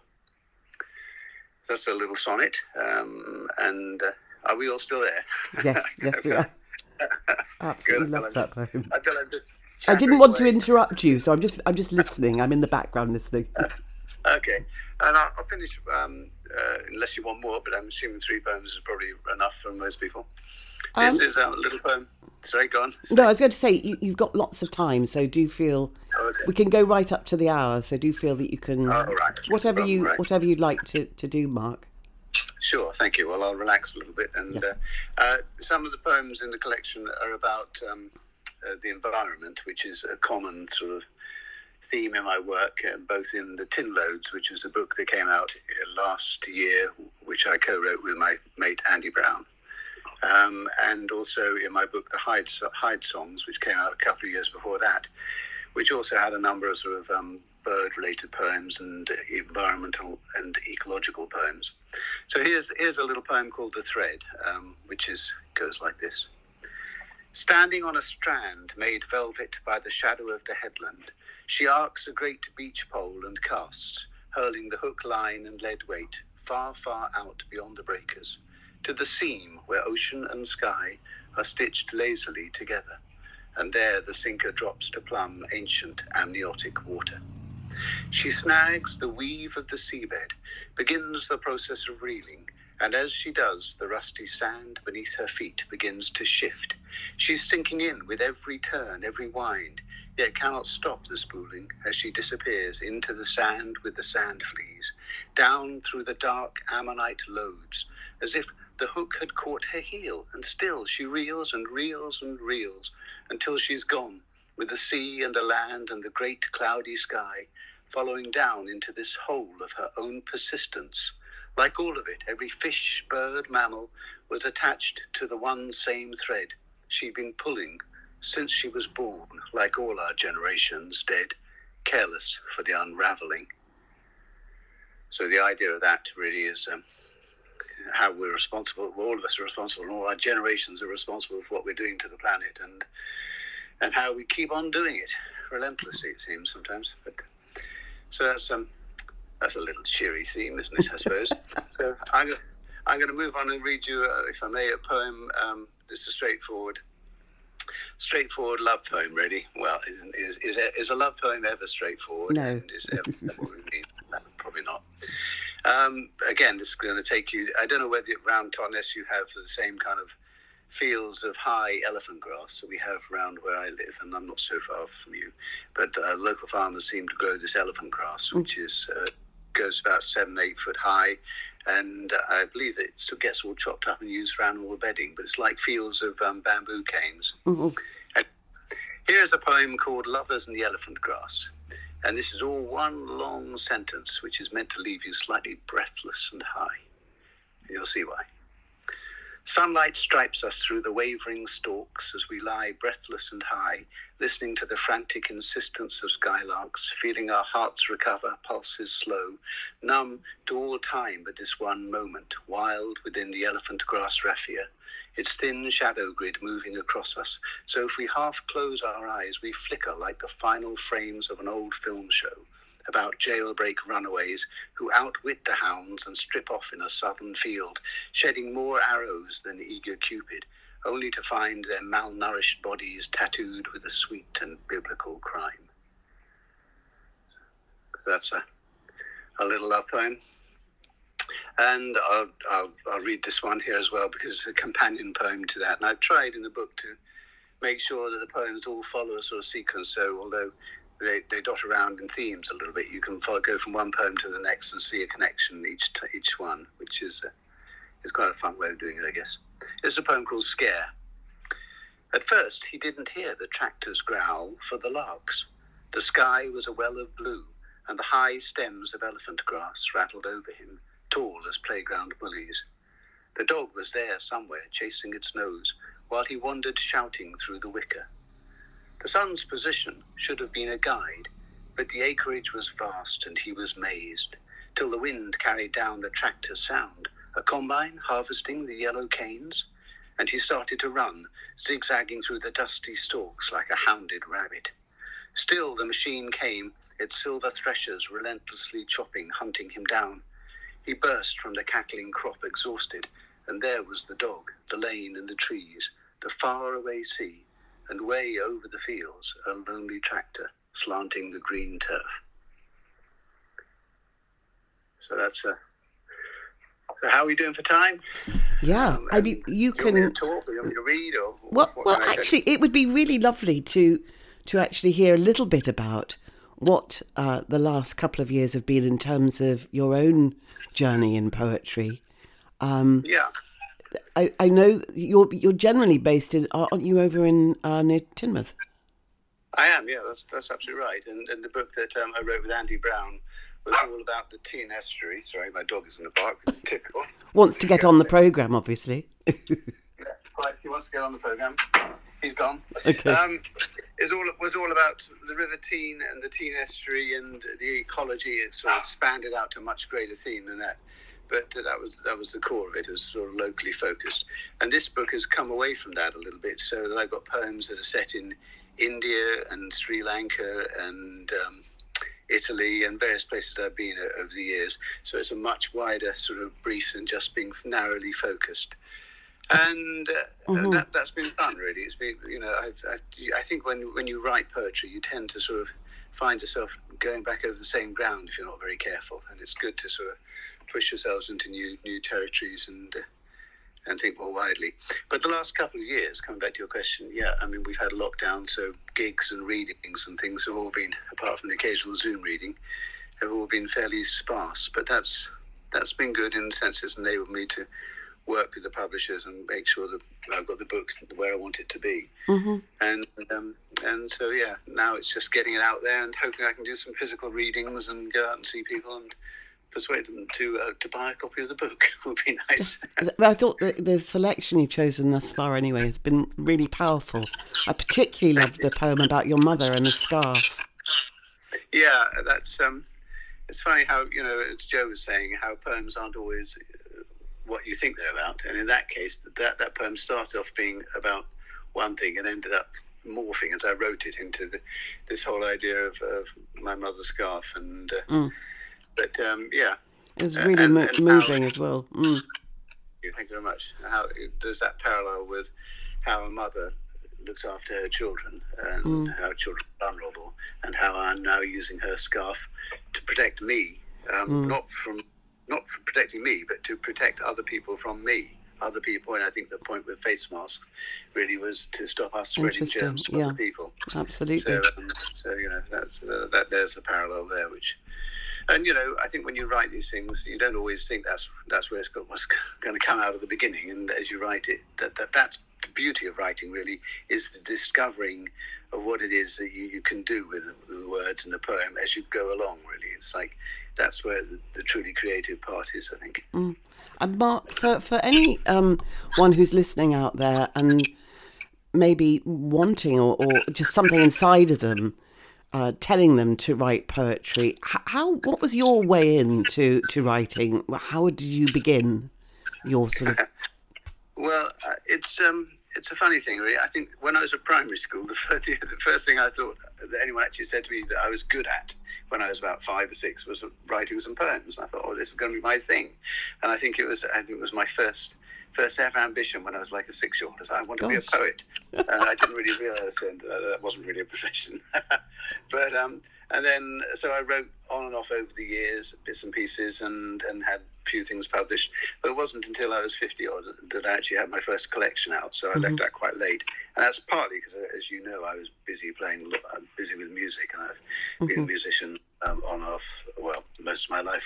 That's a little sonnet, and are we all still there? Yes, we are. Absolutely love that poem. I didn't want to interrupt you, so I'm just listening. I'm in the background listening. Okay, and I'll finish, unless you want more, but I'm assuming 3 poems is probably enough for most people. This is a little poem. Sorry, go on. No, I was going to say, you've got lots of time, so do feel... Okay. We can go right up to the hour, so do feel that you can... Right. Whatever you'd like to do, Mark. Sure, thank you. Well, I'll relax a little bit. And some of the poems in the collection are about the environment, which is a common sort of theme in my work, both in The Tin Loads, which was a book that came out last year, which I co-wrote with my mate Andy Brown, and also in my book The Hyde Songs, which came out a couple of years before that, which also had a number of sort of bird-related poems and environmental and ecological poems. So here's a little poem called The Thread, which goes like this. Standing on a strand made velvet by the shadow of the headland, she arcs a great beach pole and casts, hurling the hook, line and lead weight far, far out beyond the breakers, to the seam where ocean and sky are stitched lazily together, and there the sinker drops to plumb ancient amniotic water. She snags the weave of the seabed, begins the process of reeling, and as she does, the rusty sand beneath her feet begins to shift. She's sinking in with every turn, every wind, yet cannot stop the spooling as she disappears into the sand with the sand fleas, down through the dark ammonite loads, as if the hook had caught her heel, and still she reels and reels and reels until she's gone, with the sea and the land and the great cloudy sky following down into this hole of her own persistence. Like all of it, every fish, bird, mammal was attached to the one same thread she'd been pulling since she was born, like all our generations dead, careless for the unraveling. So the idea of that really is how we're responsible, all of us are responsible, and all our generations are responsible for what we're doing to the planet, and how we keep on doing it relentlessly, it seems sometimes. But so that's a little cheery theme, isn't it, I suppose? So I'm going to move on and read you, if I may, a poem. This is a straightforward love poem, really. Well, is a love poem ever straightforward? No. And is ever what we mean? Probably not. Again, this is going to take you, I don't know whether around Totnes you have the same kind of fields of high elephant grass that we have around where I live, and I'm not so far from you, but local farmers seem to grow this elephant grass, which goes about 7-8 foot high, and I believe it gets all chopped up and used for animal bedding, but it's like fields of bamboo canes. Mm-hmm. And here's a poem called Lovers in the Elephant Grass, and this is all one long sentence which is meant to leave you slightly breathless and high. You'll see why. Sunlight stripes us through the wavering stalks as we lie breathless and high, listening to the frantic insistence of skylarks, feeling our hearts recover, pulses slow, numb to all time but this one moment, wild within the elephant grass raffia, its thin shadow grid moving across us. So if we half close our eyes, we flicker like the final frames of an old film show about jailbreak runaways who outwit the hounds and strip off in a southern field, shedding more arrows than eager Cupid, only to find their malnourished bodies tattooed with a sweet and biblical crime. So that's a little love poem. And I'll read this one here as well because it's a companion poem to that. And I've tried in the book to make sure that the poems all follow a sort of sequence. So although they dot around in themes a little bit, you can go from one poem to the next and see a connection each one, which is quite a fun way of doing it, I guess. It's a poem called Scare. At first, he didn't hear the tractor's growl for the larks. The sky was a well of blue, and the high stems of elephant grass rattled over him, tall as playground bullies. The dog was there somewhere, chasing its nose, while he wandered shouting through the wicker. The sun's position should have been a guide, but the acreage was vast and he was mazed, till the wind carried down the tractor's sound, a combine harvesting the yellow canes, and he started to run, zigzagging through the dusty stalks like a hounded rabbit. Still the machine came, its silver threshers relentlessly chopping, hunting him down. He burst from the cackling crop exhausted, and there was the dog, the lane and the trees, the faraway sea, and way over the fields, a lonely tractor slanting the green turf. So that's so how are we doing for time? Yeah, I mean, you can... You want me to talk, or you want me to read, or... Well, actually, it would be really lovely to actually hear a little bit about what the last couple of years have been in terms of your own journey in poetry. Yeah. I know you're generally based in, aren't you, over in near Teignmouth? I am, yeah, that's absolutely right. And the book that I wrote with Andy Brown was all about the Teign Estuary. Sorry, my dog is in the bark. Typical. Wants to get on the programme, obviously. Yeah, quite. He wants to get on the programme. He's gone. Okay. Was all about the River Teign and the Teign Estuary and the ecology. It sort of expanded out to a much greater theme than that. But that was the core of it. It was sort of locally focused. And this book has come away from that a little bit, so that I've got poems that are set in India and Sri Lanka and Italy and various places that I've been over the years. So it's a much wider sort of brief than just being narrowly focused. And that's been fun, really. It's been, I think when you write poetry, you tend to sort of find yourself going back over the same ground if you're not very careful. And it's good to sort of push yourselves into new territories and think more widely. But the last couple of years, coming back to your question, yeah, I mean, we've had lockdown, so gigs and readings and things have all been, apart from the occasional Zoom reading, have all been fairly sparse. But that's been good in the sense it's enabled me to work with the publishers and make sure that I've got the book where I want it to be. Mm-hmm. And so, yeah, now it's just getting it out there and hoping I can do some physical readings and go out and see people and persuade them to buy a copy of the book. Would be nice. I thought the selection you've chosen thus far anyway has been really powerful. I particularly loved the poem about your mother and the scarf. Yeah, that's it's funny how, as Joe was saying, how poems aren't always what you think they're about. And in that case, that poem started off being about one thing and ended up morphing as I wrote it into this whole idea of my mother's scarf. And But yeah, it was really moving as well. Thank you very much. How there's that parallel with how a mother looks after her children and how children are vulnerable, and how I'm now using her scarf to protect me, not for protecting me, but to protect other people from me. Other people, and I think the point with face masks really was to stop us spreading germs to other people. Absolutely. So that's there's a parallel there, which. And, I think when you write these things, you don't always think that's where what's going to come out of the beginning. And as you write it, that's the beauty of writing, really, is the discovering of what it is that you can do with the words and the poem as you go along, really. It's like that's where the truly creative part is, I think. And Mark, for any one who's listening out there and maybe wanting or just something inside of them, telling them to write poetry. What was your way into writing? How did you begin your sort of... Well, it's a funny thing, really. I think when I was at primary school, the first thing I thought that anyone actually said to me that I was good at when I was about 5 or 6 was writing some poems. And I thought, this is going to be my thing. And I think it was my first ever ambition when I was like a 6-year-old. I want to be a poet. And I didn't really realise then that wasn't really a profession. But and then so I wrote on and off over the years, bits and pieces, and had a few things published. But it wasn't until I was 50-odd that I actually had my first collection out. So I left that quite late. And that's partly because, as you know, I was busy with music, and I've been a musician on and off, well, most of my life,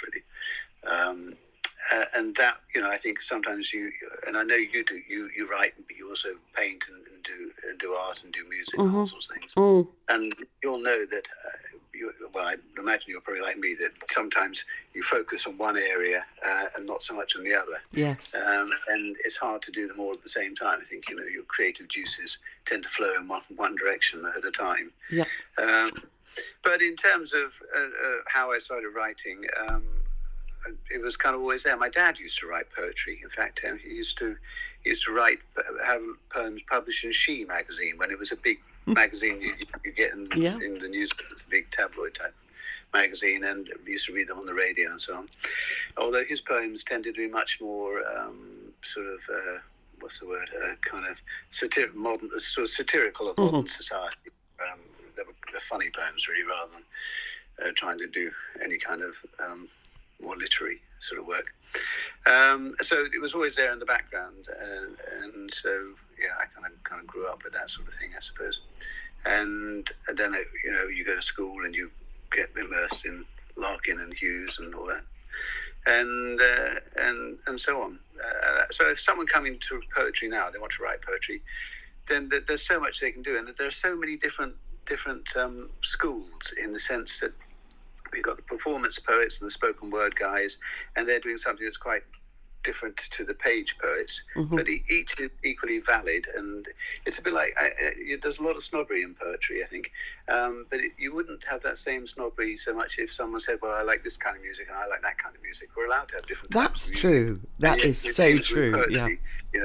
really. And that, I think sometimes and I know you do, you write, but you also paint and do art and do music and all sorts of things. And you'll know that, I imagine you're probably like me, that sometimes you focus on one area and not so much on the other. Yes. And it's hard to do them all at the same time. I think, your creative juices tend to flow in one direction at a time. Yeah. But in terms of how I started writing, it was kind of always there. My dad used to write poetry. In fact, he used to write, have poems published in She magazine when it was a big magazine you get in the newspaper, a big tabloid type magazine, and we used to read them on the radio and so on. Although his poems tended to be much more kind of satirical of modern society. They were funny poems, really, rather than trying to do any kind of more literary sort of work. So it was always there in the background, and so I kind of grew up with that sort of thing, I suppose. And then you go to school and you get immersed in Larkin and Hughes and all that, and so on. So if someone coming to poetry now, they want to write poetry, then there's so much they can do, and there are so many different schools, in the sense that we've got the performance poets and the spoken word guys, and they're doing something that's quite different to the page poets, but each is equally valid. And it's a bit like there's a lot of snobbery in poetry, I think, but you wouldn't have that same snobbery so much if someone said, well, I like this kind of music and I like that kind of music. We're allowed to have different types of music. True. That is so true. Poetry,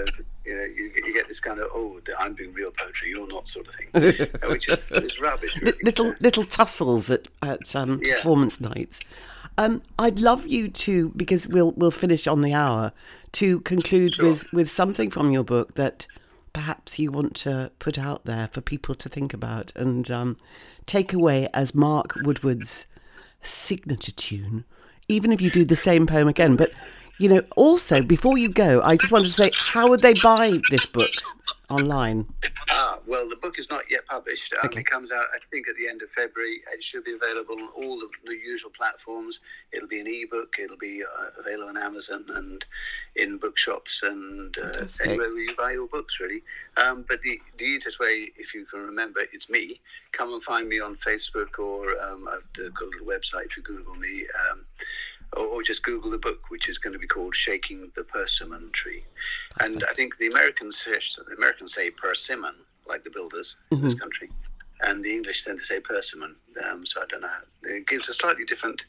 you get this kind of, I'm doing real poetry, you're not, sort of thing, which is rubbish. Really. Little tussles at performance nights. I'd love you to, because we'll finish on the hour, to conclude with something from your book that perhaps you want to put out there for people to think about and take away as Mark Woodward's signature tune, even if you do the same poem again. But, also, before you go, I just wanted to say, how would they buy this book online? Well, the book is not yet published. It comes out, I think, at the end of February. It should be available on all the usual platforms. It'll be an ebook. It'll be available on Amazon and in bookshops and anywhere where you buy your books, really. But the easiest way, if you can remember, it's me. Come and find me on Facebook, or I've got a little website if you Google me. Or just Google the book, which is going to be called Shaking the Persimmon Tree. And I think the Americans say persimmon, like the builders in this country, and the English tend to say persimmon. So I don't know. It gives a slightly different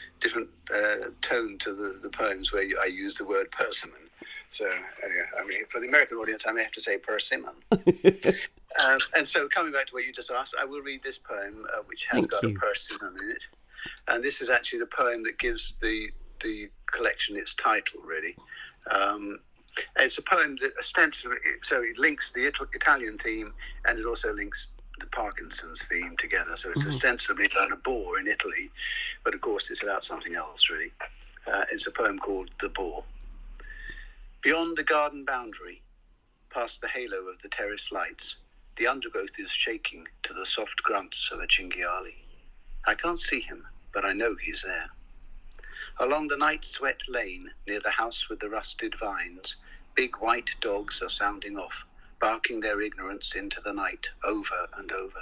tone to the poems where I use the word persimmon. So anyway, for the American audience, I may have to say persimmon. And so coming back to what you just asked, I will read this poem, which has got a persimmon in it. And this is actually the poem that gives the collection its title, really. It's a poem that ostensibly, so it links the Italian theme, and it also links the Parkinson's theme together. So it's ostensibly about a boar in Italy, but of course it's about something else, really. It's a poem called The Boar. Beyond the garden boundary, past the halo of the terrace lights, the undergrowth is shaking to the soft grunts of a cinghiale. I can't see him, but I know he's there. Along the night-sweat lane near the house with the rusted vines, big white dogs are sounding off, barking their ignorance into the night over and over.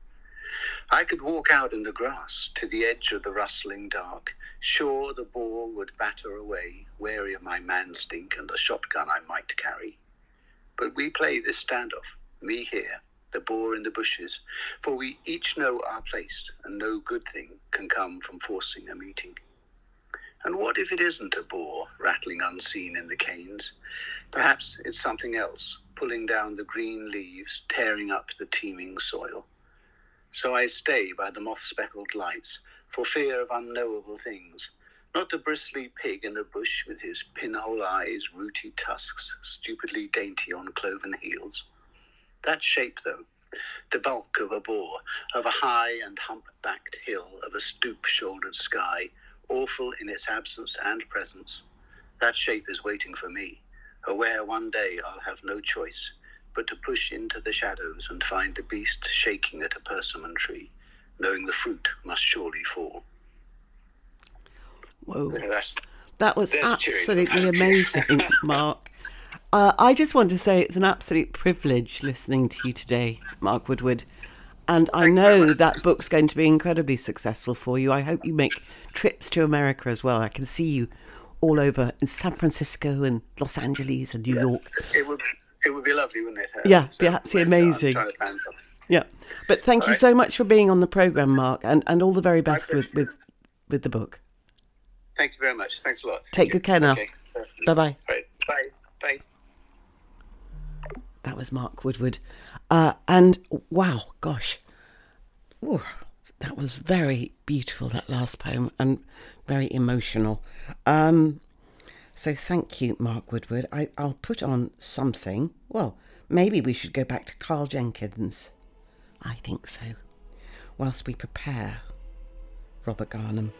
I could walk out in the grass to the edge of the rustling dark, sure the boar would batter away, wary of my man-stink and the shotgun I might carry. But we play this standoff, me here, the boar in the bushes, for we each know our place, and no good thing can come from forcing a meeting. And what if it isn't a boar rattling unseen in the canes? Perhaps it's something else, pulling down the green leaves, tearing up the teeming soil. So I stay by the moth-speckled lights, for fear of unknowable things, not the bristly pig in the bush with his pinhole eyes, rooty tusks, stupidly dainty on cloven heels. That shape, though, the bulk of a boar, of a high and hump-backed hill, of a stoop-shouldered sky, awful in its absence and presence, that shape is waiting for me, aware one day I'll have no choice but to push into the shadows and find the beast shaking at a persimmon tree, knowing the fruit must surely fall. Whoa, that was absolutely amazing, Mark. I just want to say it's an absolute privilege listening to you today, Mark Woodward. And I know that book's going to be incredibly successful for you. I hope you make trips to America as well. I can see you all over in San Francisco and Los Angeles and New York. It would be lovely, wouldn't it? Yeah, be absolutely amazing. Yeah, but thank you so much for being on the programme, Mark, and all the very best with the book. Thank you very much. Thanks a lot. Take good care now. Okay. Bye-bye. Right. Bye. Bye. That was Mark Woodward. And wow, gosh. Ooh, that was very beautiful, that last poem, and very emotional. So thank you, Mark Woodward. I'll put on something. Well, maybe we should go back to Carl Jenkins. I think so. Whilst we prepare Robert Garnham.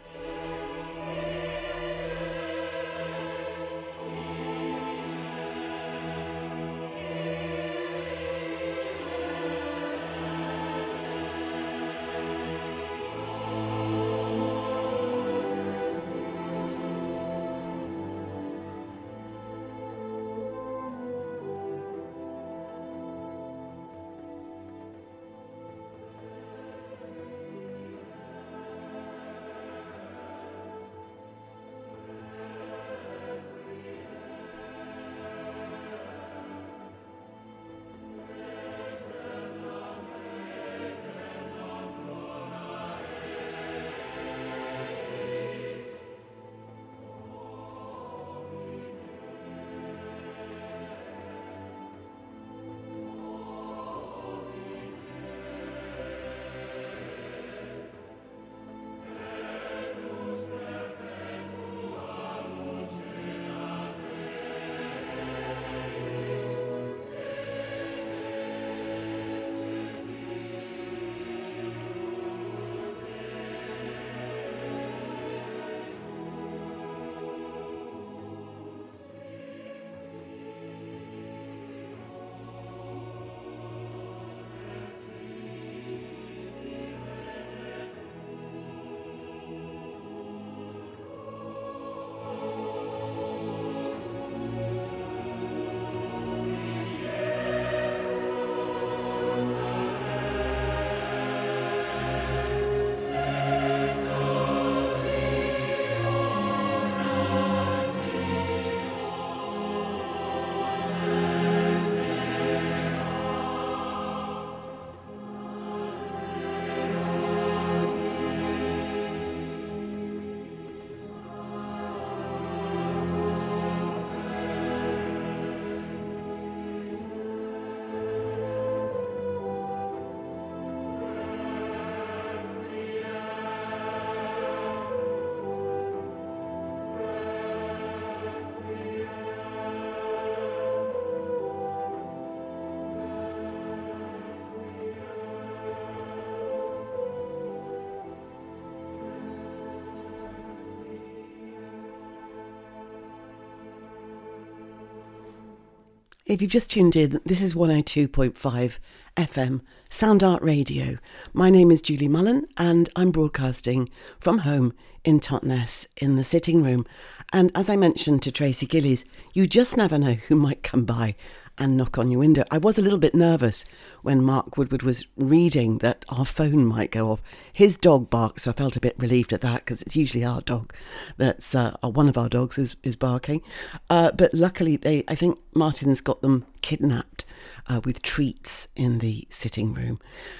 If you've just tuned in, this is 102.5 FM Sound Art Radio. My name is Julie Mullen and I'm broadcasting from home in Totnes in the sitting room. And as I mentioned to Tracy Gillies, you just never know who might come by and knock on your window. I was a little bit nervous when Mark Woodward was reading that our phone might go off. His dog barked, so I felt a bit relieved at that because it's usually our dog that's one of our dogs is barking. But luckily, I think Martin's got them kidnapped with treats in the sitting room.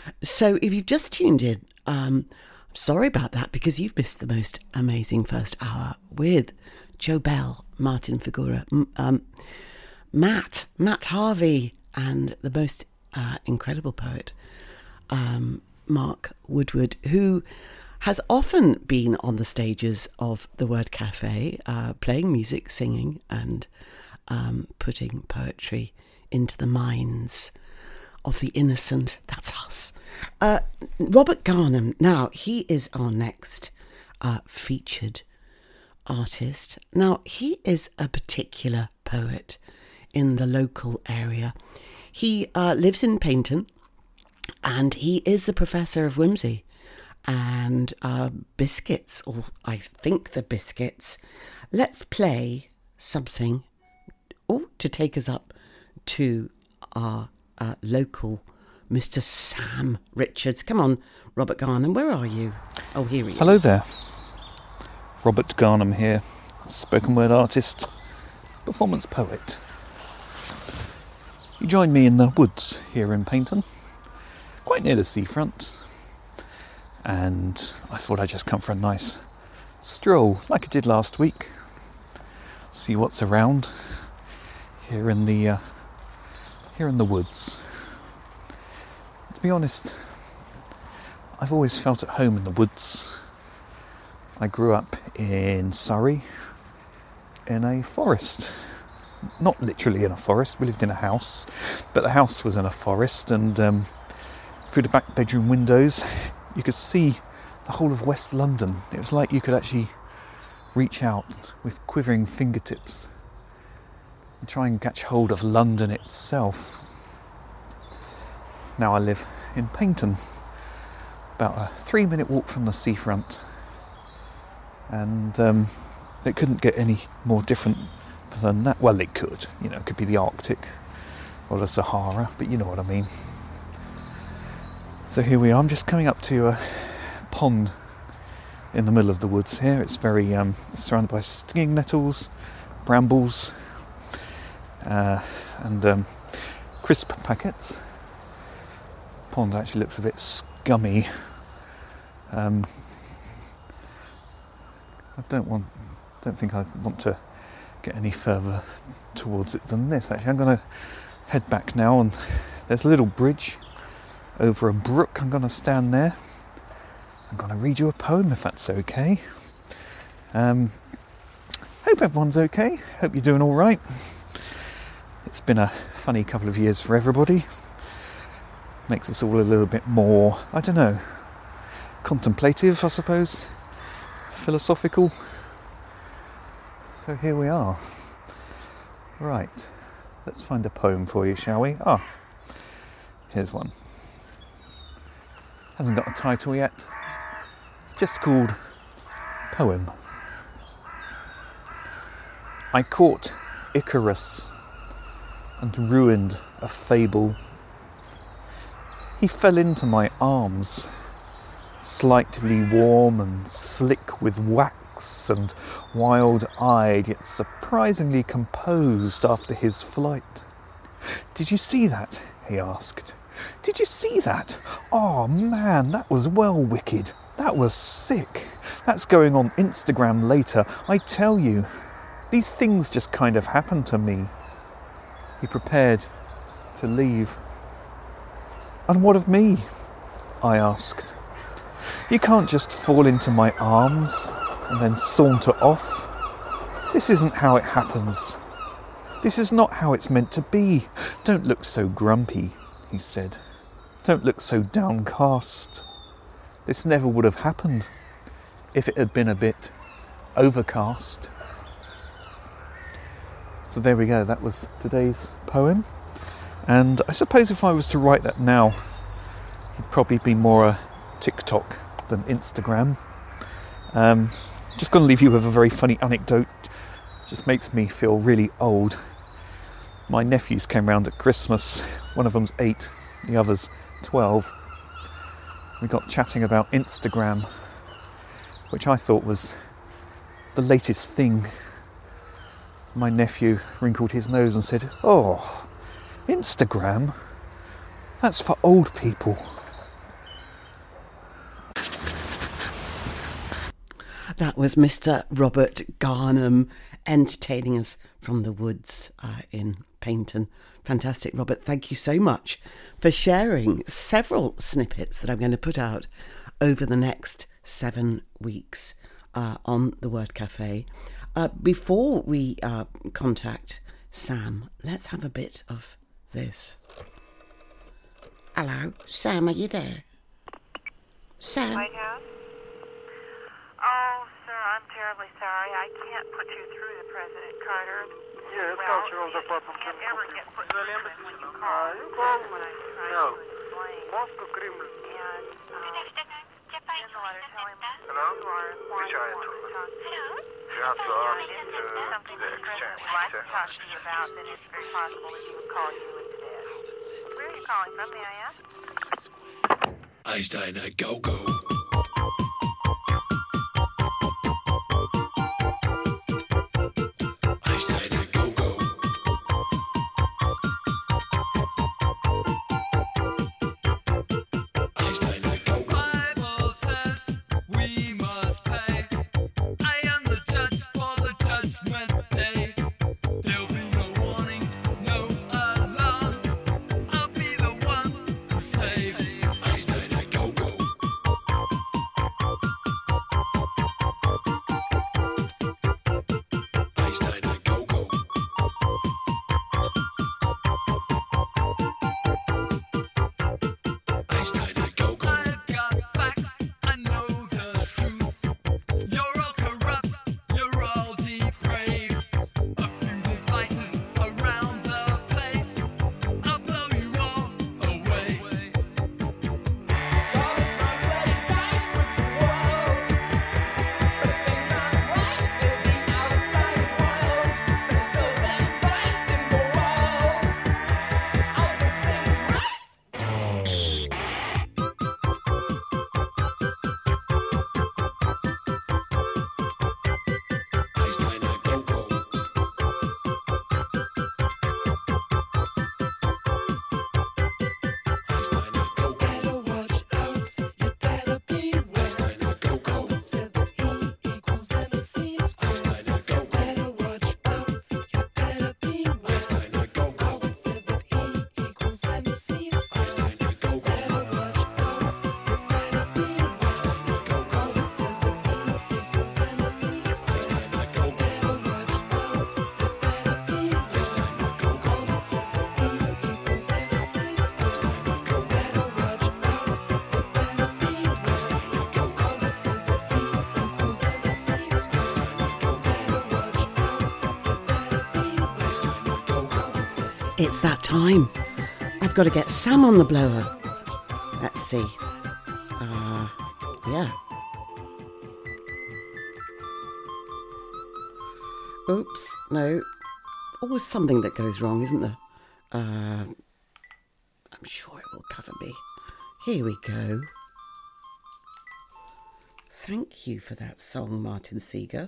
So if you've just tuned in, sorry about that because you've missed the most amazing first hour with Joe Bell, Martin Figura, Matt Harvey, and the most incredible poet, Mark Woodward, who has often been on the stages of the Word Cafe, playing music, singing, and putting poetry into the minds of the innocent. That's us. Robert Garnham, now, he is our next featured artist. Now, he is a particular poet in the local area. He lives in Paignton and he is the professor of whimsy and biscuits, or I think the biscuits. Let's play something to take us up to our local Mr. Sam Richards. Come on, Robert Garnham, where are you? Oh, here he is. Hello there. Robert Garnham here, spoken word artist, performance poet. You joined me in the woods here in Paignton, quite near the seafront, and I thought I'd just come for a nice stroll like I did last week. See what's around here in the woods. To be honest, I've always felt at home in the woods. I grew up in Surrey in a forest. Not literally in a forest, we lived in a house, but the house was in a forest, and through the back bedroom windows you could see the whole of West London. It was like you could actually reach out with quivering fingertips and try and catch hold of London itself. Now I live in Paignton, about a 3-minute walk from the seafront, and it couldn't get any more different than that. Well, it could, it could be the Arctic or the Sahara, but you know what I mean. So here we are. I'm just coming up to a pond in the middle of the woods here. It's very surrounded by stinging nettles, brambles, and crisp packets. The pond actually looks a bit scummy. I don't think I want to get any further towards it than this. Actually, I'm going to head back now, and there's a little bridge over a brook. I'm going to stand there. I'm going to read you a poem, if that's okay. Hope everyone's okay. Hope you're doing all right. It's been a funny couple of years for everybody. Makes us all a little bit more, I don't know, contemplative, I suppose. Philosophical. So here we are. Right, let's find a poem for you, shall we? Here's one. Hasn't got a title yet. It's just called Poem. I caught Icarus and ruined a fable. He fell into my arms, slightly warm and slick with wax and wild-eyed, yet surprisingly composed after his flight. "Did you see that?" he asked. "Did you see that? Oh man, that was well wicked. That was sick. That's going on Instagram later, I tell you. These things just kind of happen to me." He prepared to leave. "And what of me?" I asked. "You can't just fall into my arms and then saunter off. This isn't how it happens. This is not how it's meant to be. Don't look so grumpy," he said. "Don't look so downcast. This never would have happened if it had been a bit overcast." So there we go, that was today's poem. And I suppose if I was to write that now, it'd probably be more a TikTok than Instagram. Just going to leave you with a very funny anecdote. It just makes me feel really old. My nephews came round at Christmas. One of them's 8, the other's 12. We got chatting about Instagram, which I thought was the latest thing. My nephew wrinkled his nose and said, "Oh, Instagram? That's for old people." That was Mr. Robert Garnham entertaining us from the woods in Paignton. Fantastic, Robert. Thank you so much for sharing several snippets that I'm going to put out over the next 7 weeks on the Word Cafe. Before we contact Sam, let's have a bit of this. Hello, Sam, are you there? Sam? White House? Oh, sir, I'm terribly sorry. I can't put you through to President Carter. Yes, Cultural Department. You can't ever get put through when you call. That's what I'm trying to explain. Moscow Kremlin. And, in the letter, tell him Hello? you are why you want to talk to you. Yes, If it's something that the President would like to talk to you about, then it's very possible that he would call you instead. Where are you calling from, may I ask? Einstein, go. It's that time. I've got to get Sam on the blower. Let's see. Yeah. Oops, no. Always something that goes wrong, isn't there? I'm sure it will cover me. Here we go. Thank you for that song, Martin Seeger.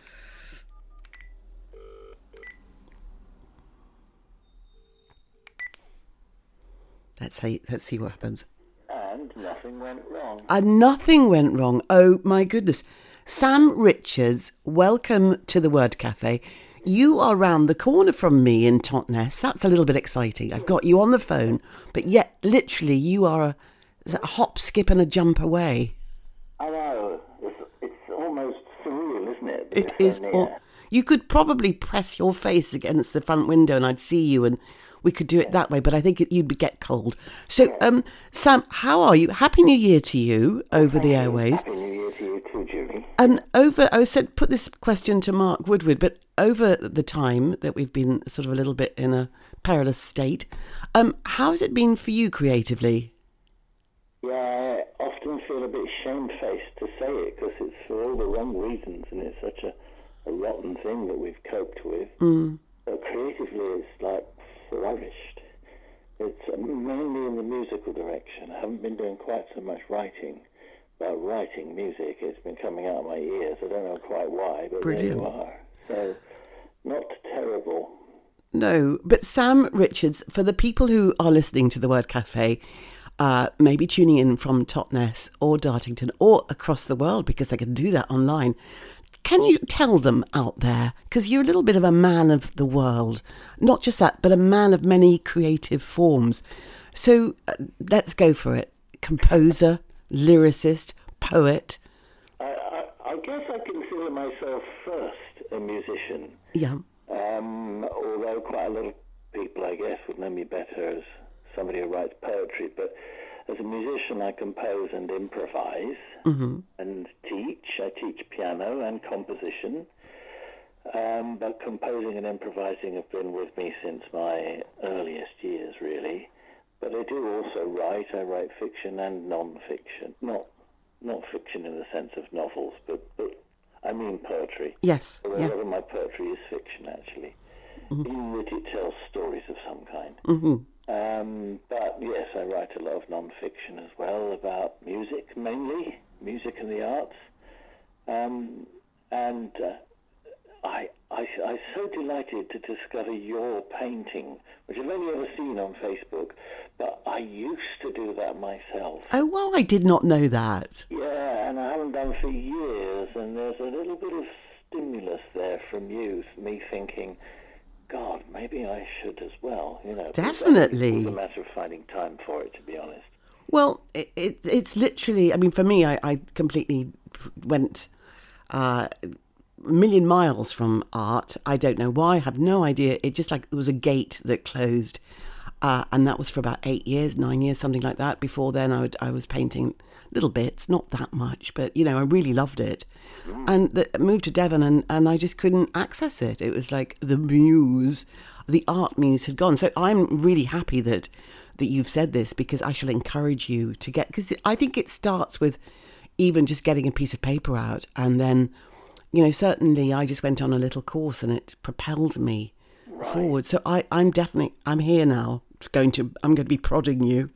Let's see what happens. And nothing went wrong. Nothing went wrong. Oh, my goodness. Sam Richards, welcome to the Word Cafe. You are round the corner from me in Totnes. That's a little bit exciting. I've got you on the phone, but yet, literally, you are a hop, skip and a jump away. I know. It's almost surreal, isn't it? It is. You could probably press your face against the front window and I'd see you and we could do it that way, but I think you'd get cold. So, Sam, how are you? Happy New Year to you over the airways. Happy New Year to you too, Julie. I said put this question to Mark Woodward, but over the time that we've been sort of a little bit in a perilous state, how has it been for you creatively? Yeah, I often feel a bit shamefaced to say it because it's for all the wrong reasons and it's such a rotten thing that we've coped with. But creatively it's like flourished. It's mainly in the musical direction. I haven't been doing quite so much writing, but writing music, it's been coming out of my ears. I don't know quite why, but Brilliant. There you are. So, not terrible. No, but Sam Richards, for the people who are listening to the Word Cafe, maybe tuning in from Totnes or Dartington or across the world because they can do that online, can you tell them out there, because you're a little bit of a man of the world, not just that, but a man of many creative forms. So let's go for it. Composer, lyricist, poet. I guess I consider myself first a musician. Yeah. Although quite a lot of people, I guess, would know me better as somebody who writes poetry, but as a musician, I compose and improvise and teach. I teach piano and composition, but composing and improvising have been with me since my earliest years, really. But I do also write. I write fiction and non-fiction. Not fiction in the sense of novels, but I mean poetry. Yes. So a lot of my poetry is fiction, actually, in that it tells stories of some kind. But yes, I write a lot of non-fiction as well about music, mainly music and the arts. I'm so delighted to discover your painting, which I've only ever seen on Facebook, but I used to do that myself. Oh, well, I did not know that. Yeah, and I haven't done for years, and there's a little bit of stimulus there from you, me thinking, God, maybe I should as well. Definitely. It's a matter of finding time for it, to be honest. Well, it's literally, I mean, for me, I completely went a million miles from art. I don't know why, I have no idea. It just like, it was a gate that closed. And that was for about 9 years, something like that. Before then, I was painting little bits, not that much, but, I really loved it. And moved to Devon and I just couldn't access it. It was like the art muse had gone. So I'm really happy that you've said this, because I shall encourage you to get, because I think it starts with even just getting a piece of paper out. And then, certainly I just went on a little course and it propelled me forward. So I'm here now. I'm going to be prodding you.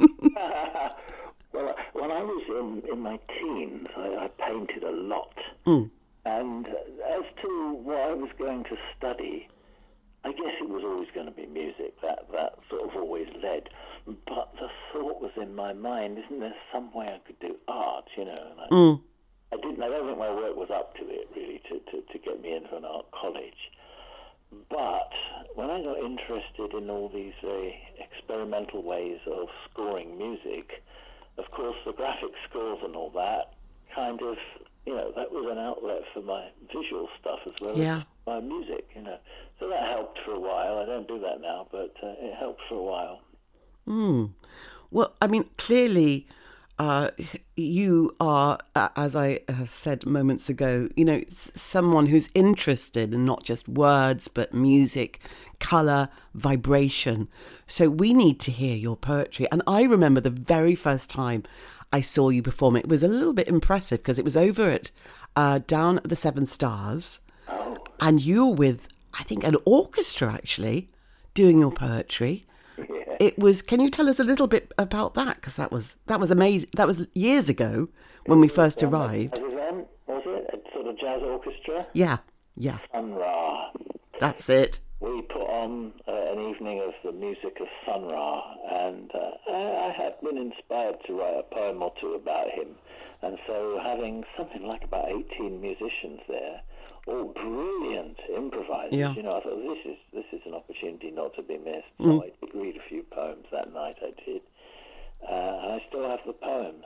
Well, when I was in my teens, I painted a lot. And as to what I was going to study, I guess it was always going to be music. That sort of always led. But the thought was in my mind, isn't there some way I could do art, And I don't think my work was up to it, really, to get me into an art college. But when I got interested in all these very experimental ways of scoring music, of course the graphic scores and all that kind of, that was an outlet for my visual stuff as well as my music, So that helped for a while. I don't do that now, but it helped for a while. Well, I mean, clearly you are, as I have said moments ago, someone who's interested in not just words, but music, colour, vibration. So we need to hear your poetry. And I remember the very first time I saw you perform, it was a little bit impressive because it was over at down at the Seven Stars. Oh. And you were with, I think, an orchestra actually doing your poetry. Yeah. It was. Can you tell us a little bit about that? Because that was amazing. That was years ago when we first arrived. Was it a sort of jazz orchestra? Yeah. Sun Ra. That's it. We put on an evening of the music of Sun Ra, and I had been inspired to write a poem or two about him. And so having something like about 18 musicians there, all brilliant improvisers, yeah. I thought this is an opportunity not to be missed. So I did read a few poems that night, I did. And I still have the poems.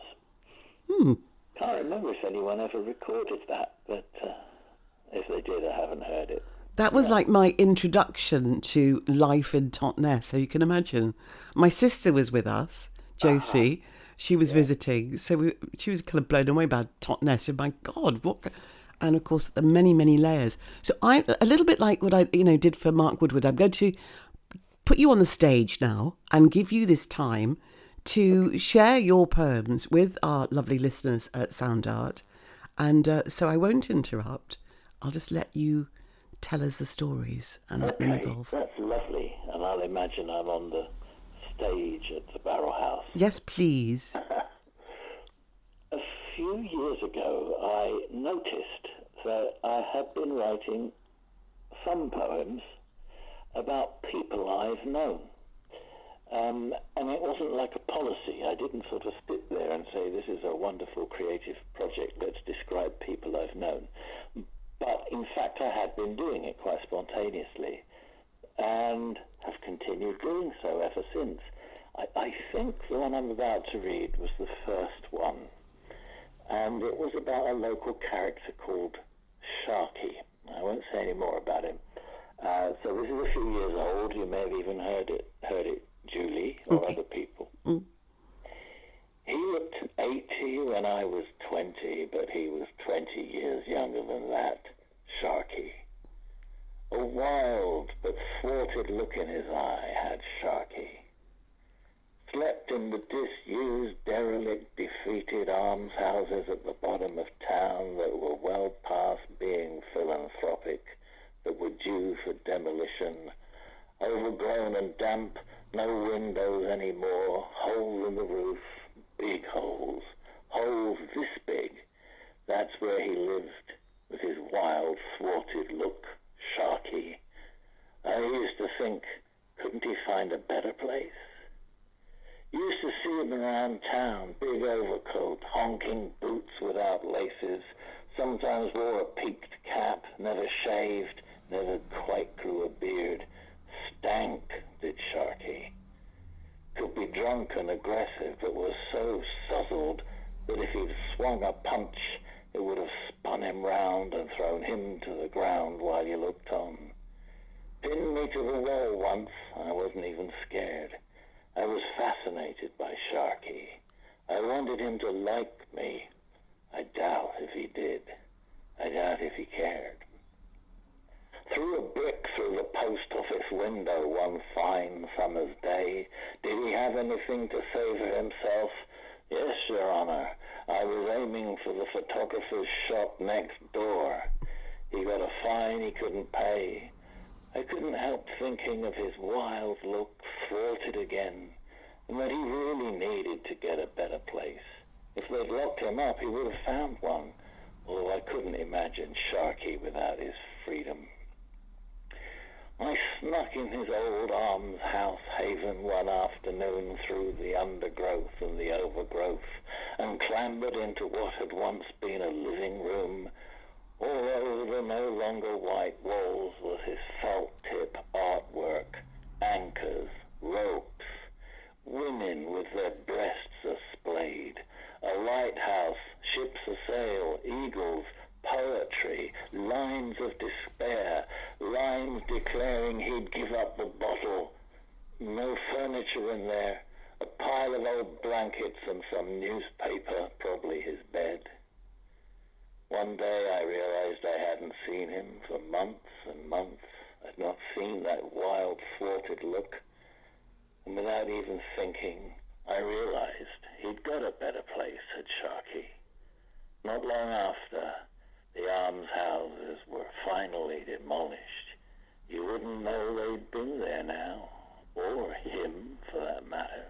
Can't remember if anyone ever recorded that, but if they did, I haven't heard it. That was like my introduction to life in Totnes, so you can imagine. My sister was with us, Josie. She was visiting, so she was kind of blown away by Totnes. And my God, what... And of course, the many, many layers. So I'm a little bit like what I, did for Mark Woodward. I'm going to put you on the stage now and give you this time to share your poems with our lovely listeners at Sound Art. And so I won't interrupt. I'll just let you tell us the stories and let them evolve. That's lovely. And I'll imagine I'm on the stage at the Barrel House. Yes, please. A few years ago, I noticed that I had been writing some poems about people I've known. And it wasn't like a policy. I didn't sort of sit there and say, this is a wonderful creative project, let's describe people I've known. But in fact, I had been doing it quite spontaneously and have continued doing so ever since. I think the one I'm about to read was the first one. And it was about a local character called Sharky. I won't say any more about him. So this is a few years old. You may have even heard it, Julie, or other people. He looked 80 when I was 20, but he was 20 years younger than that, Sharky. A wild but thwarted look in his eye had Sharky. Slept in the disused, derelict, defeated almshouses at the bottom of town that were well past being philanthropic, that were due for demolition, overgrown and damp, no windows anymore, holes in the roof, big holes this big. That's where he lived, with his wild, thwarted look, Sharky. I used to think, couldn't he find a better place? Used to see him around town, big overcoat, honking boots without laces, sometimes wore a peaked cap, never shaved, never quite grew a beard. Stank, did Sharky. Could be drunk and aggressive, but was so suzzled that if he'd swung a punch, it would have spun him round and thrown him to the ground while you looked on. Pinned me to the wall once, I wasn't even scared. I was fascinated by Sharky. I wanted him to like me. I doubt if he did. I doubt if he cared. Threw a brick through the post office window one fine summer's day. Did he have anything to say for himself? Yes, Your Honor. I was aiming for the photographer's shop next door. He got a fine he couldn't pay. I couldn't help thinking of his wild look, thwarted again, and that he really needed to get a better place. If they'd locked him up, he would have found one, although I couldn't imagine Sharky without his freedom. I snuck in his old almshouse haven one afternoon through the undergrowth and the overgrowth and clambered into what had once been a living room. All over the no longer white walls was his felt-tip artwork, anchors, ropes, women with their breasts a-splayed, a lighthouse, ships a-sail, eagles, poetry, lines of despair, lines declaring he'd give up the bottle. No furniture in there, a pile of old blankets and some newspaper, probably his bed. One day I realized I hadn't seen him for months and months. I'd not seen that wild, thwarted look. And without even thinking, I realized he'd got a better place, said Sharkey. Not long after, the almshouses were finally demolished. You wouldn't know they'd been there now, or him, for that matter.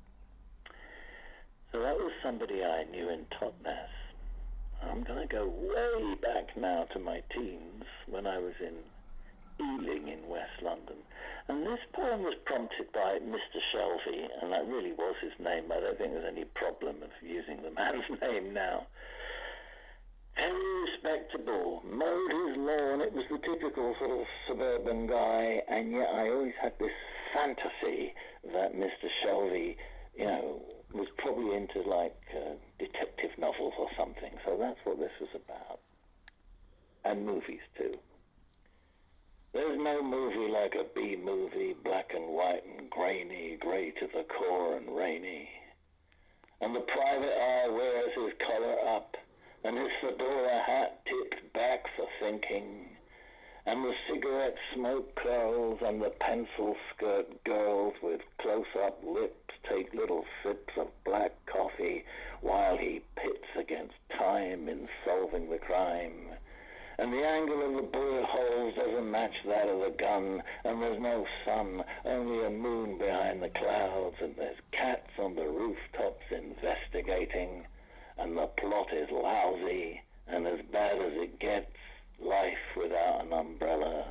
So that was somebody I knew in Totnes. I'm going to go way back now to my teens, when I was in Ealing in West London. And this poem was prompted by Mr. Shelvey, and that really was his name. I don't think there's any problem of using the man's name now. Very respectable, mowed his lawn. It was the typical sort of suburban guy, and yet I always had this fantasy that Mr. Shelvey, was probably into detective novels or something. So that's what this was about. And movies too. There's no movie like a B-movie, black and white and grainy, grey to the core and rainy. And the private eye wears his collar up, and his fedora hat tipped back for thinking, and the cigarette smoke curls and the pencil skirt girls with close-up lips take little sips of black coffee while he pits against time in solving the crime. And the angle of the bullet holes doesn't match that of the gun, and there's no sun, only a moon behind the clouds, and there's cats on the rooftops investigating, and the plot is lousy, and as bad as it gets, life without an umbrella.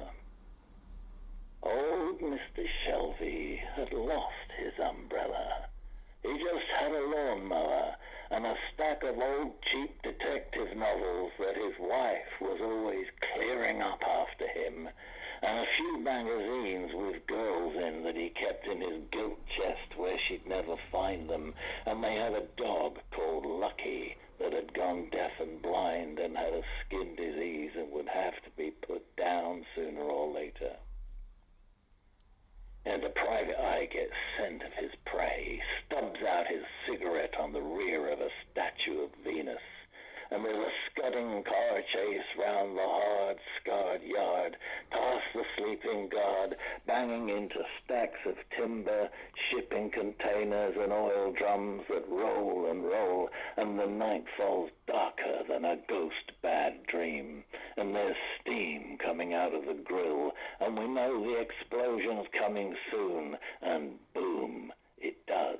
Old Mr. Shelvey had lost his umbrella. He just had a lawnmower and a stack of old cheap detective novels that his wife was always clearing up after him, and a few magazines with girls in that he kept in his gilt chest where she'd never find them, and they had a dog called Lucky that had gone deaf and blind and had a skin disease and would have to be put down sooner or later. And a private eye gets scent of his prey, stubs out his cigarette on the rear of a statue of Venus, and there's a scudding car chase round the hard, scarred yard, past the sleeping guard, banging into stacks of timber, shipping containers and oil drums that roll and roll, and the night falls darker than a ghost bad dream, and there's steam coming out of the grill, and we know the explosion's coming soon, and boom, it does.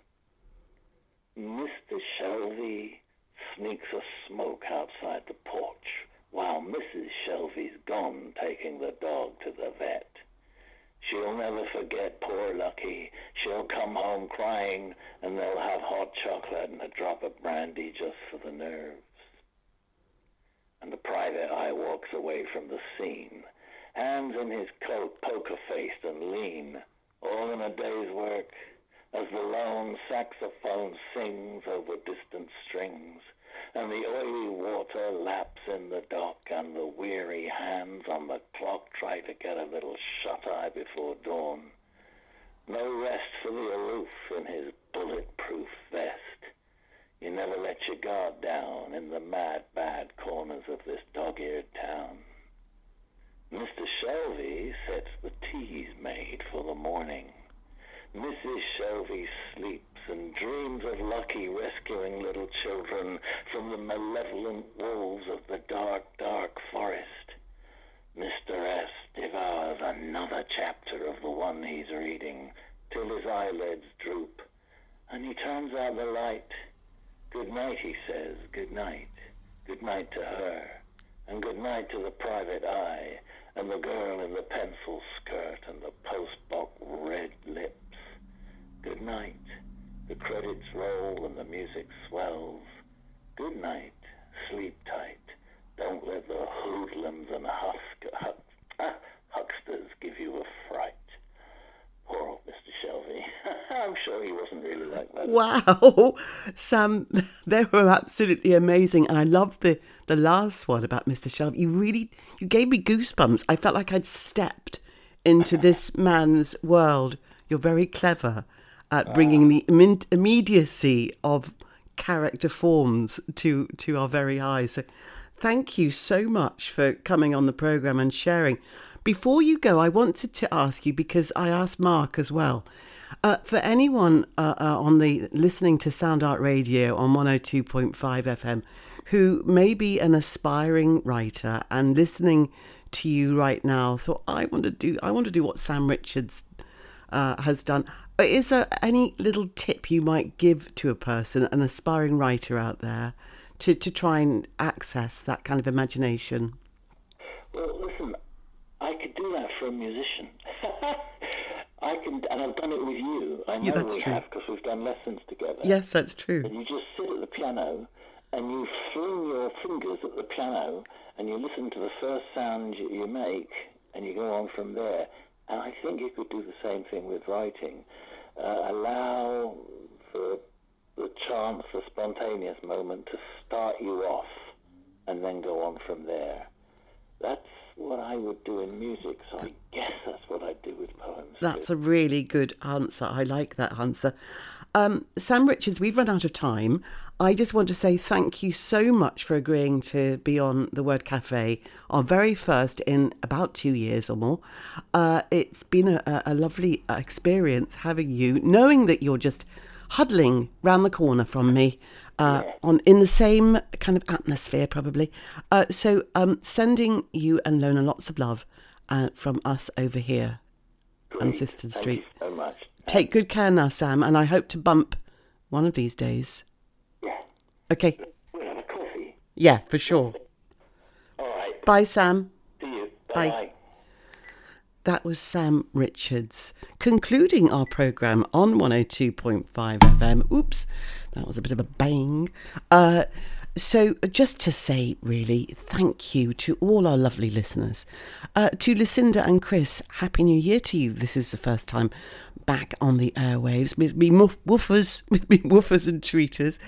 Mr. Shelvey sneaks a smoke outside the porch while Mrs. Shelvey's gone taking the dog to the vet. She'll never forget poor Lucky. She'll come home crying, and they'll have hot chocolate and a drop of brandy just for the nerves. And the private eye walks away from the scene, hands in his coat, poker-faced and lean, all in a day's work, as the lone saxophone sings over distant strings, and the oily water laps in the dock, and the weary hands on the clock try to get a little shut-eye before dawn. No rest for the aloof in his bulletproof vest. You never let your guard down in the mad, bad corners of this dog-eared town. Mr. Shelvey sets the teas made for the morning. Mrs. Shelvey sleeps and dreams of Lucky rescuing little children from the malevolent wolves of the dark, dark forest. Mr. S. devours another chapter of the one he's reading till his eyelids droop, and he turns out the light. Good night, he says, good night. Good night to her, and good night to the private eye, and the girl in the pencil skirt and the post-box red lips. Good night. The credits roll and the music swells. Good night. Sleep tight. Don't let the hoodlums and hucksters give you a fright. Poor old Mr. Shelvey. I'm sure he wasn't really like that. Wow, Sam, they were absolutely amazing. And I loved the last one about Mr. Shelvey. You gave me goosebumps. I felt like I'd stepped into this man's world. You're very clever. at bringing the immediacy of character forms to our very eyes. So thank you so much for coming on the programme and sharing. Before you go, I wanted to ask you, because I asked Mark as well, for anyone on the listening to Sound Art Radio on 102.5 FM who may be an aspiring writer and listening to you right now, so I want to do what Sam Richards has done. Is there any little tip you might give to a person, an aspiring writer out there, to try and access that kind of imagination? Well, listen, I could do that for a musician. I can, and I've done it with you. I know we have, because we've done lessons together. Yes, that's true. And you just sit at the piano and you fling your fingers at the piano and you listen to the first sound you make and you go on from there. And I think you could do the same thing with writing. Allow for the chance, the spontaneous moment to start you off and then go on from there. That's what I would do in music, so I guess that's what I'd do with poems. That's a really good answer. I like that answer. Sam Richards, we've run out of time. I just want to say thank you so much for agreeing to be on The Word Cafe, our very first in about 2 years or more. It's been a lovely experience having you, knowing that you're just huddling round the corner from me, in the same kind of atmosphere, probably. So sending you and Lona lots of love from us over here on Sisters Street. Thank you so much. Take good care now, Sam, and I hope to bump one of these days. Yeah. Okay. We'll have a coffee. Yeah, for sure. All right. Bye, Sam. See you. Bye. Bye. That was Sam Richards, concluding our programme on 102.5 FM. Oops, that was a bit of a bang. So just to say, really, thank you to all our lovely listeners. To Lucinda and Chris, Happy New Year to you. This is the first time back on the airwaves with me woofers and tweeters.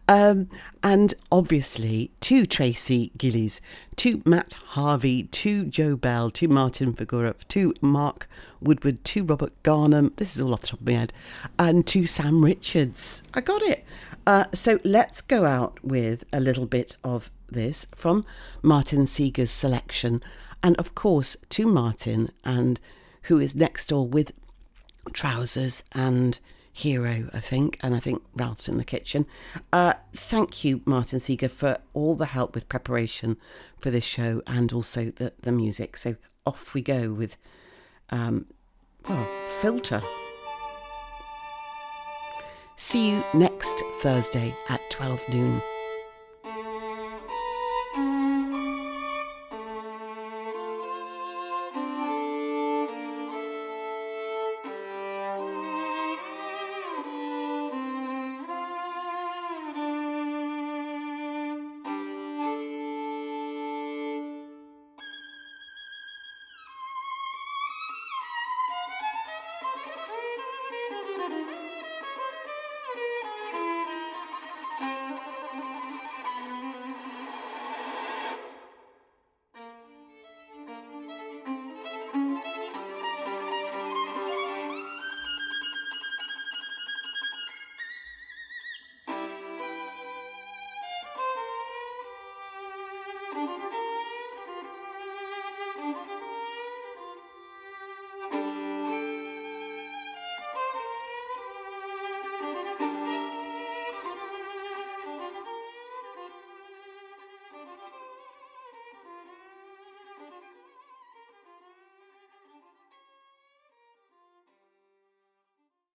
And obviously to Tracy Gillies, to Matt Harvey, to Joe Bell, to Martin Figueroa, to Mark Woodward, to Robert Garnham, this is all off the top of my head, and to Sam Richards. I got it. So let's go out with a little bit of this from Martin Seeger's selection. And of course, to Martin, and who is next door with Trousers and Hero, I think. And I think Ralph's in the kitchen. Thank you, Martin Seeger, for all the help with preparation for this show and also the music. So off we go with, Filter. See you next Thursday at 12 noon.